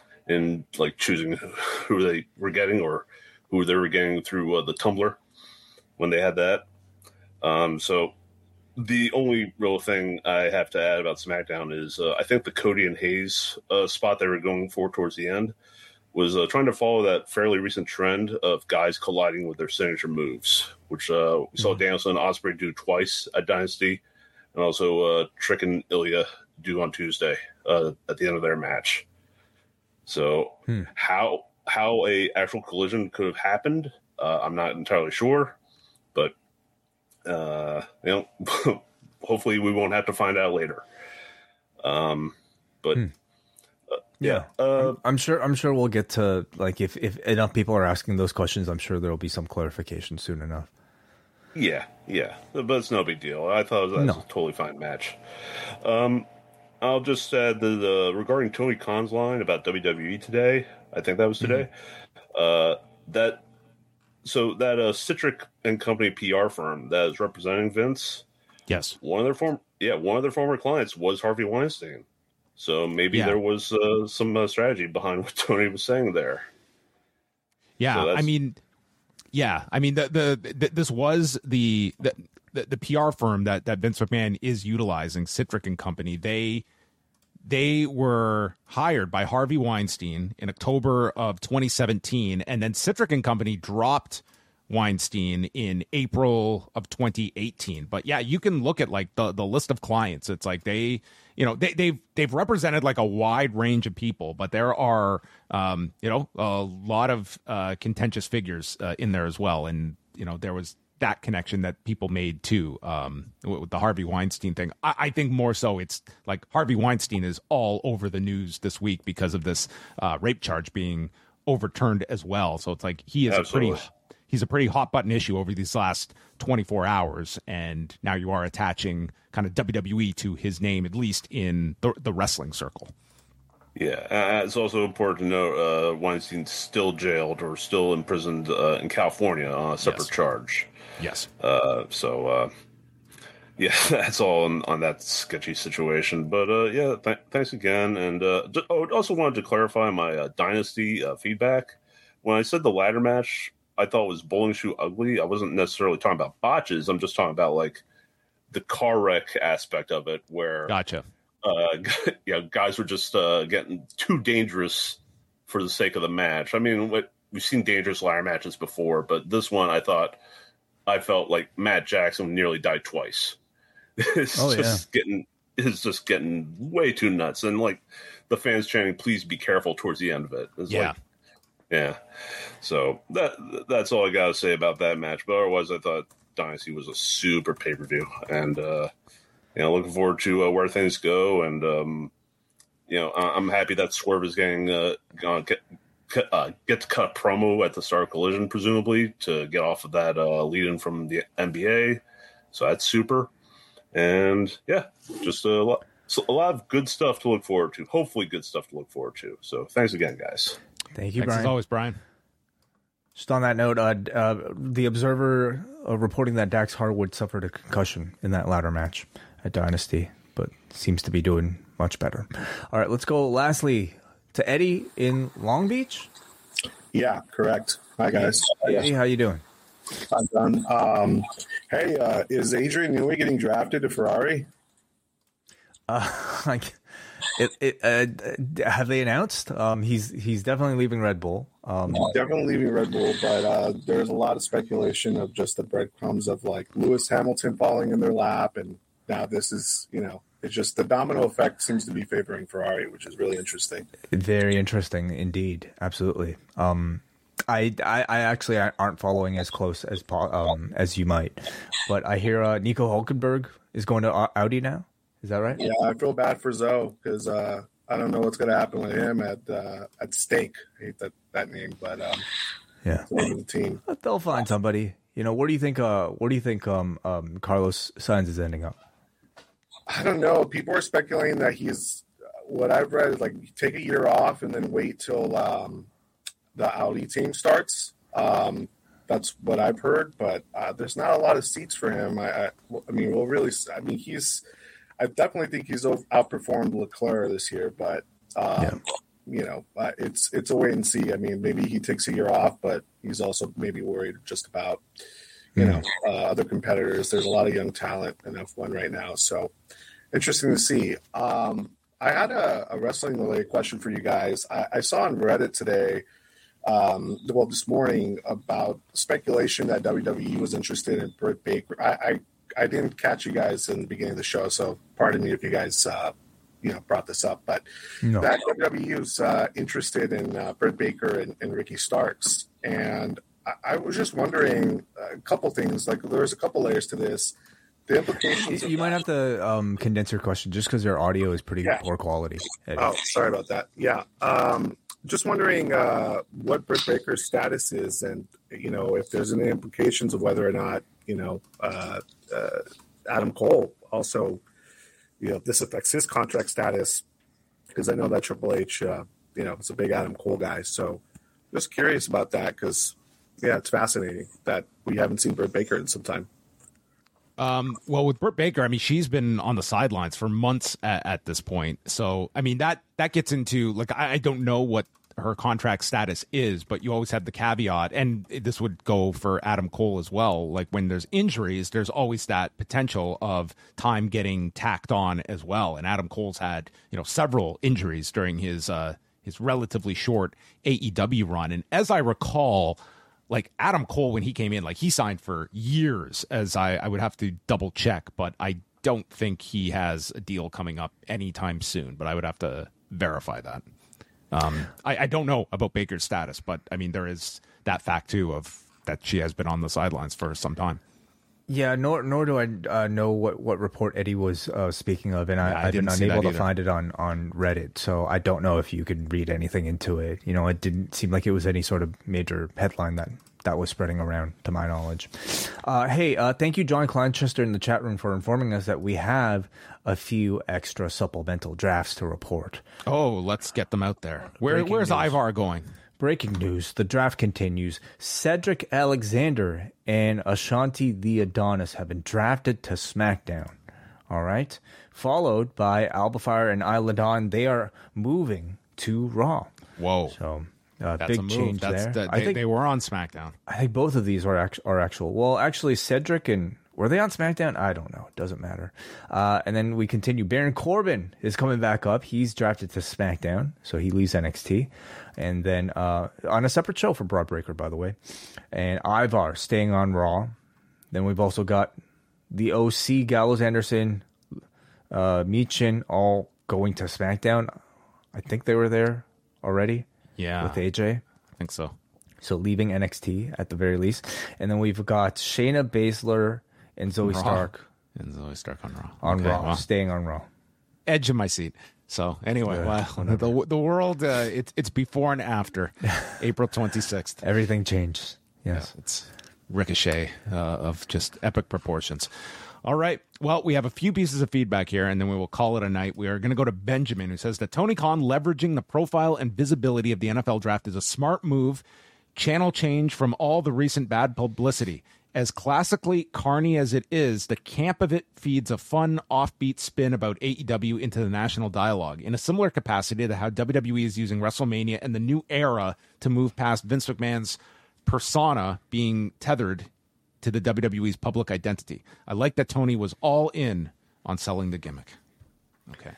in like choosing who they were getting or who they were getting through uh, the Tumblr when they had that. Um, so the only real thing I have to add about SmackDown is uh, I think the Cody and Hayes uh, spot they were going for towards the end was uh, trying to follow that fairly recent trend of guys colliding with their signature moves, which uh, we saw Danielson and Ospreay do twice at Dynasty, and also uh, Trick and Ilya do on Tuesday uh, at the end of their match. So hmm. how how a actual collision could have happened, uh, I'm not entirely sure, but uh, you know, hopefully we won't have to find out later. Um, but. Hmm. Yeah, uh, I'm, I'm sure. I'm sure we'll get to like if, if enough people are asking those questions. I'm sure there will be some clarification soon enough. Yeah, yeah, but it's no big deal. I thought it was no. a totally fine match. Um, I'll just add that uh, regarding Tony Khan's line about W W E today. I think that was today. Mm-hmm. Uh, that so that uh, Citric and Company P R firm that is representing Vince. Yes, one of their form yeah, one of their former clients was Harvey Weinstein. So maybe Yeah. there was uh, some uh, strategy behind what Tony was saying there. Yeah, So I that's- mean, yeah, I mean, the, the the this was the the, the the P R firm that that Vince McMahon is utilizing, Citric and Company. They they were hired by Harvey Weinstein in October of twenty seventeen, and then Citric and Company dropped Weinstein in April of twenty eighteen. But yeah, you can look at like the the list of clients. It's like they, you know, they they've they've represented like a wide range of people, but there are um, you know, a lot of uh contentious figures uh, in there as well. And you know, there was that connection that people made too, um, with the Harvey Weinstein thing. I, I think more so it's like Harvey Weinstein is all over the news this week because of this uh, rape charge being overturned as well. So it's like he is Absolutely. a pretty he's a pretty hot button issue over these last twenty-four hours, and now you are attaching kind of W W E to his name, at least in the, the wrestling circle. Yeah, uh, it's also important to note uh, Weinstein's still jailed or still imprisoned uh, in California on a separate Yes. charge. Yes. Uh, so, uh, yeah, that's all on, on that sketchy situation. But uh, yeah, th- thanks again. And uh, just, oh, I also wanted to clarify my uh, Dynasty uh, feedback. When I said the ladder match I thought was bowling shoe ugly, I wasn't necessarily talking about botches. I'm just talking about like the car wreck aspect of it, where Gotcha. uh, you know, guys were just uh, getting too dangerous for the sake of the match. I mean, what, we've seen dangerous ladder matches before, but this one I thought I felt like Matt Jackson nearly died twice. It's Oh, just getting it's just getting way too nuts, and like the fans chanting "Please be careful" towards the end of it. It's Yeah. like, yeah. So that that's all I got to say about that match. But otherwise, I thought Dynasty was a super pay per view, and uh, you know, looking forward to uh, where things go. And um, you know, I- I'm happy that Swerve is getting uh, gonna get uh, get to cut a promo at the start of Collision, presumably to get off of that uh, lead-in from the N B A. So that's super. And yeah, just a lot, so a lot of good stuff to look forward to. Hopefully, good stuff to look forward to. So thanks again, guys. Thank you, Thanks Brian. as always, Brian. Just on that note, uh, uh, the Observer uh, reporting that Dax Harwood suffered a concussion in that ladder match at Dynasty, but seems to be doing much better. All right, let's go lastly to Eddie in Long Beach. Yeah, correct. Hi, guys. Hey, how you doing? I'm done. Um, hey, uh, is Adrian Newey getting drafted to Ferrari? Uh, like, it, it, uh, have they announced? Um, he's he's definitely leaving Red Bull. Um, Definitely leaving Red Bull, but uh, there's a lot of speculation of just the breadcrumbs of like Lewis Hamilton falling in their lap, and now this is, you know, it's just the domino effect seems to be favoring Ferrari, which is really interesting. Very interesting indeed. Absolutely. Um, I, I, I actually aren't following as close as po- um, as you might, but I hear uh, Nico Hulkenberg is going to Audi now. Is that right? Yeah, I feel bad for Zoe because uh, I don't know what's going to happen with him at uh, at Stake. I hate that, that name, but um, Yeah. it's the name of the team. They'll find somebody. You know, where do you think? Uh, where do you think um, um, Carlos Sainz is ending up? I don't know. People are speculating that he's what I've read is like take a year off and then wait till um, the Audi team starts. Um, that's what I've heard, but uh, there's not a lot of seats for him. I, I, I mean, we'll really. I mean, he's. I definitely think he's outperformed Leclerc this year, but um, Yeah. you know, uh, it's it's a wait and see. I mean, maybe he takes a year off, but he's also maybe worried just about you know uh, other competitors. There's a lot of young talent in F one right now, so interesting to see. Um, I had a, a wrestling related question for you guys. I, I saw on Reddit today, um, well, this morning, about speculation that W W E was interested in Britt Baker. I, I I didn't catch you guys in the beginning of the show, so pardon me if you guys, uh, you know, brought this up. But No. that W W E is uh, interested in uh, Britt Baker and, and Ricky Starks, and I, I was just wondering a couple things. Like, there's a couple layers to this. The implications. You of might that- have to um, condense your question just because your audio is pretty Yeah. poor quality. Eddie. Oh, sorry about that. Yeah. Um, just wondering uh, what Britt Baker's status is, and you know if there's any implications of whether or not you know uh, uh, Adam Cole also, you know, if this affects his contract status, because I know that Triple H, uh, you know, is a big Adam Cole guy. So just curious about that because yeah, it's fascinating that we haven't seen Britt Baker in some time. Um, well, with Britt Baker, I mean, she's been on the sidelines for months at, at this point. So, I mean, that that gets into, like, I, I don't know what her contract status is, but you always have the caveat, and this would go for Adam Cole as well. Like, when there's injuries, there's always that potential of time getting tacked on as well. And Adam Cole's had, you know, several injuries during his uh, his relatively short A E W run. And as I recall, like Adam Cole, when he came in, like he signed for years, as I, I would have to double check, but I don't think he has a deal coming up anytime soon, but I would have to verify that. Um, I, I don't know about Baker's status, but I mean, there is that fact too of that she has been on the sidelines for some time. Yeah, nor nor do I uh, know what, what report Eddie was uh, speaking of, and I, yeah, I I've been didn't unable to either. find it on, on Reddit, so I don't know if you could read anything into it. You know, it didn't seem like it was any sort of major headline that, that was spreading around, to my knowledge. Uh, hey, uh, thank you, John Kleinchester, in the chat room for informing us that we have a few extra supplemental drafts to report. Oh, let's get them out there. Where, Breaking where's news. Ivar going? Breaking news, the draft continues. Cedric Alexander and Ashanti the Adonis have been drafted to SmackDown. All right? Followed by Alba Fire and Isla Dawn. They are moving to Raw. Whoa. So, uh, That's big a move. change That's there. The, I they, think they were on SmackDown. I think both of these are, act- are actual. Well, actually, Cedric and... Were they on SmackDown? I don't know. It doesn't matter. Uh, and then we continue. Baron Corbin is coming back up. He's drafted to SmackDown, so he leaves N X T. And then uh, on a separate show for Broad Breaker, by the way. And Ivar staying on Raw. Then we've also got the O C, Gallows Anderson, uh, Michin, all going to SmackDown. I think they were there already. Yeah. With A J. I think so. So leaving N X T at the very least. And then we've got Shayna Baszler and Zoe Raw. Stark And Zoe Stark on Raw. on Okay, Raw, well, staying on Raw. edge of my seat. So anyway, Yeah, well, the the world, uh, it's it's before and after April twenty-sixth. Everything changed. Yes. Yeah, it's ricochet uh, of just epic proportions. All right. Well, we have a few pieces of feedback here, and then we will call it a night. We are going to go to Benjamin, who says that Tony Khan leveraging the profile and visibility of the N F L draft is a smart move. Channel change from all the recent bad publicity. As classically carny as it is, the camp of it feeds a fun, offbeat spin about A E W into the national dialogue, in a similar capacity to how W W E is using WrestleMania and the new era to move past Vince McMahon's persona being tethered to the W W E's public identity. I like that Tony was all in on selling the gimmick. Okay.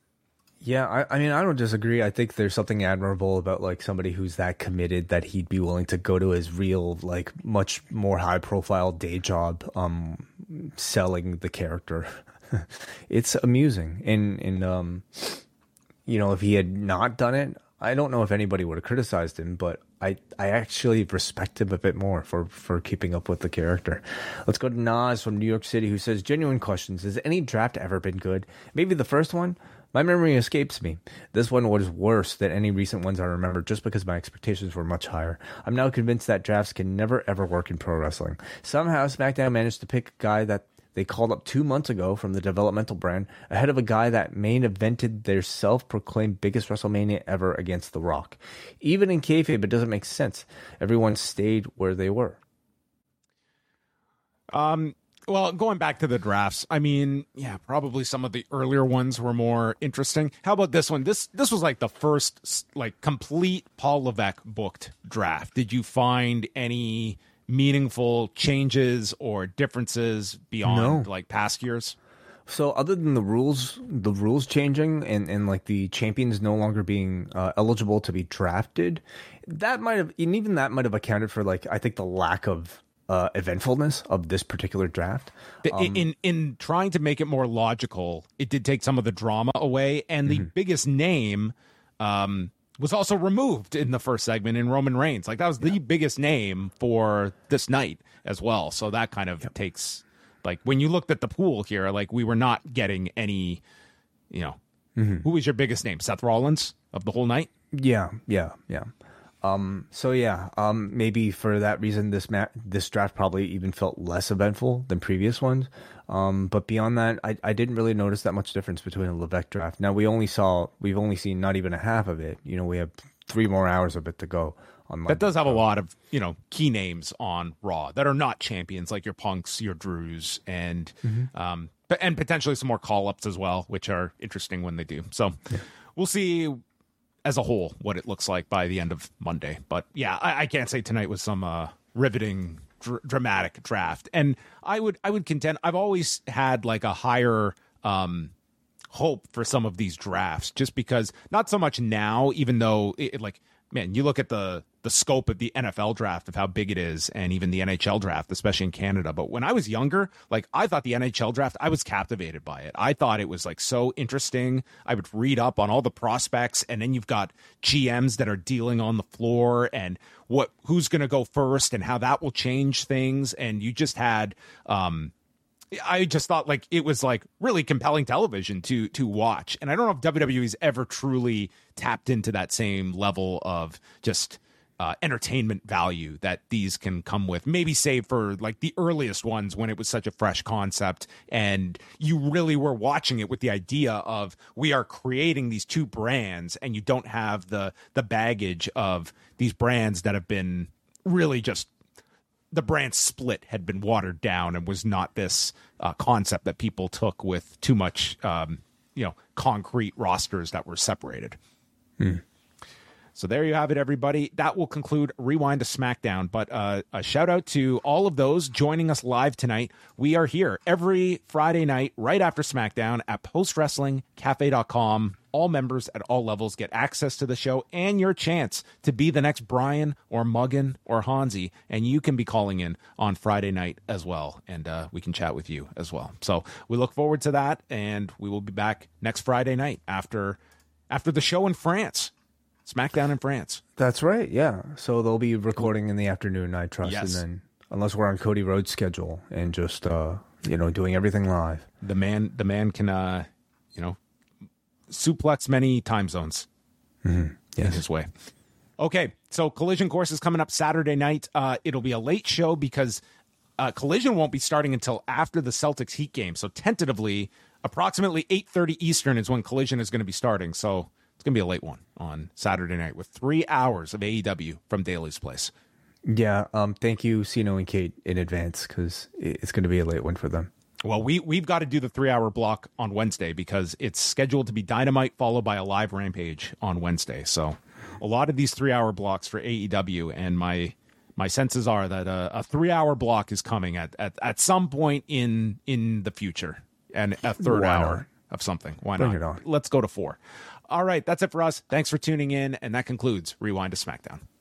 Yeah, I, I mean, I don't disagree. I think there's something admirable about like somebody who's that committed that he'd be willing to go to his real, like much more high profile day job, um, selling the character. It's amusing. And, and, um, you know, if he had not done it, I don't know if anybody would have criticized him, but I, I actually respect him a bit more for, for keeping up with the character. Let's go to Nas from New York City, who says, genuine questions. Has any draft ever been good? Maybe the first one? My memory escapes me. This one was worse than any recent ones I remember just because my expectations were much higher. I'm now convinced that drafts can never ever work in pro wrestling. Somehow SmackDown managed to pick a guy that they called up two months ago from the developmental brand ahead of a guy that main evented their self-proclaimed biggest WrestleMania ever against The Rock. Even in kayfabe, it doesn't make sense. Everyone stayed where they were. Um... Well, going back to the drafts, I mean, yeah, probably some of the earlier ones were more interesting. How about this one? This this was like the first like complete Paul Levesque booked draft. Did you find any meaningful changes or differences beyond No. like past years? So other than the rules, the rules changing and, and like the champions no longer being uh, eligible to be drafted, that might have, and even that might have accounted for like, I think the lack of Uh, eventfulness of this particular draft. Um, in, in in trying to make it more logical, it did take some of the drama away, and the Mm-hmm. biggest name um, was also removed in the first segment in Roman Reigns. Like that was the biggest name for this night as well. So that kind of yep. takes, like when you looked at the pool here, like we were not getting any, you know, mm-hmm. who was your biggest name? Seth Rollins of the whole night? Yeah, yeah, yeah. Um, so yeah, um, maybe for that reason, this ma- this draft probably even felt less eventful than previous ones. Um, but beyond that, I, I didn't really notice that much difference between a Levesque draft. Now we only saw, we've only seen not even a half of it. You know, we have three more hours of it to go on that does have a lot of, you know, key names on Raw that are not champions, like your Punks, your Drews, and Mm-hmm. um, and potentially some more call-ups as well, which are interesting when they do. So Yeah. we'll see as a whole what it looks like by the end of Monday. But yeah, I, I can't say tonight was some uh, riveting, dr- dramatic draft. And I would I would contend I've always had like a higher um, hope for some of these drafts, just because not so much now, even though it, it, like man, you look at the the scope of the N F L draft of how big it is, and even the N H L draft, especially in Canada. But when I was younger, like I thought the N H L draft, I was captivated by it. I thought it was like so interesting. I would read up on all the prospects, and then you've got G Ms that are dealing on the floor and what who's going to go first and how that will change things. And you just had um I just thought like it was like really compelling television to to watch. And I don't know if W W E's ever truly tapped into that same level of just uh, entertainment value that these can come with. Maybe save for like the earliest ones when it was such a fresh concept and you really were watching it with the idea of we are creating these two brands, and you don't have the the baggage of these brands that have been really just the brand split had been watered down and was not this uh, concept that people took with too much, um, you know, concrete rosters that were separated. Hmm. So there you have it, everybody. That will conclude Rewind to SmackDown. But uh, a shout out to all of those joining us live tonight. We are here every Friday night right after SmackDown at post wrestling cafe dot com. All members at all levels get access to the show and your chance to be the next Brian or Muggin or Hansi. And you can be calling in on Friday night as well. And uh, we can chat with you as well. So we look forward to that. And we will be back next Friday night after after the show in France. SmackDown in France. That's right, yeah. So they'll be recording in the afternoon, I trust. Yes. And then, unless we're on Cody Rhodes' schedule and just, uh, you know, doing everything live. The man, the man can, uh, you know, suplex many time zones Mm-hmm. Yes. in his way. Okay, so Collision Course is coming up Saturday night. Uh, it'll be a late show because uh, Collision won't be starting until after the Celtics Heat game. So tentatively, approximately eight thirty Eastern is when Collision is going to be starting. So it's going to be a late one on Saturday night with three hours of A E W from Daly's Place. Yeah, um, thank you, Sino and Kate, in advance, because it's going to be a late one for them. Well, we, we've got to do the three-hour block on Wednesday because it's scheduled to be Dynamite followed by a live Rampage on Wednesday. So a lot of these three-hour blocks for A E W, and my my senses are that a, a three-hour block is coming at, at, at some point in in the future, and a third Why hour not? of something. Why Bring not? it on. Let's go to four. All right, that's it for us. Thanks for tuning in, and that concludes Rewind to SmackDown.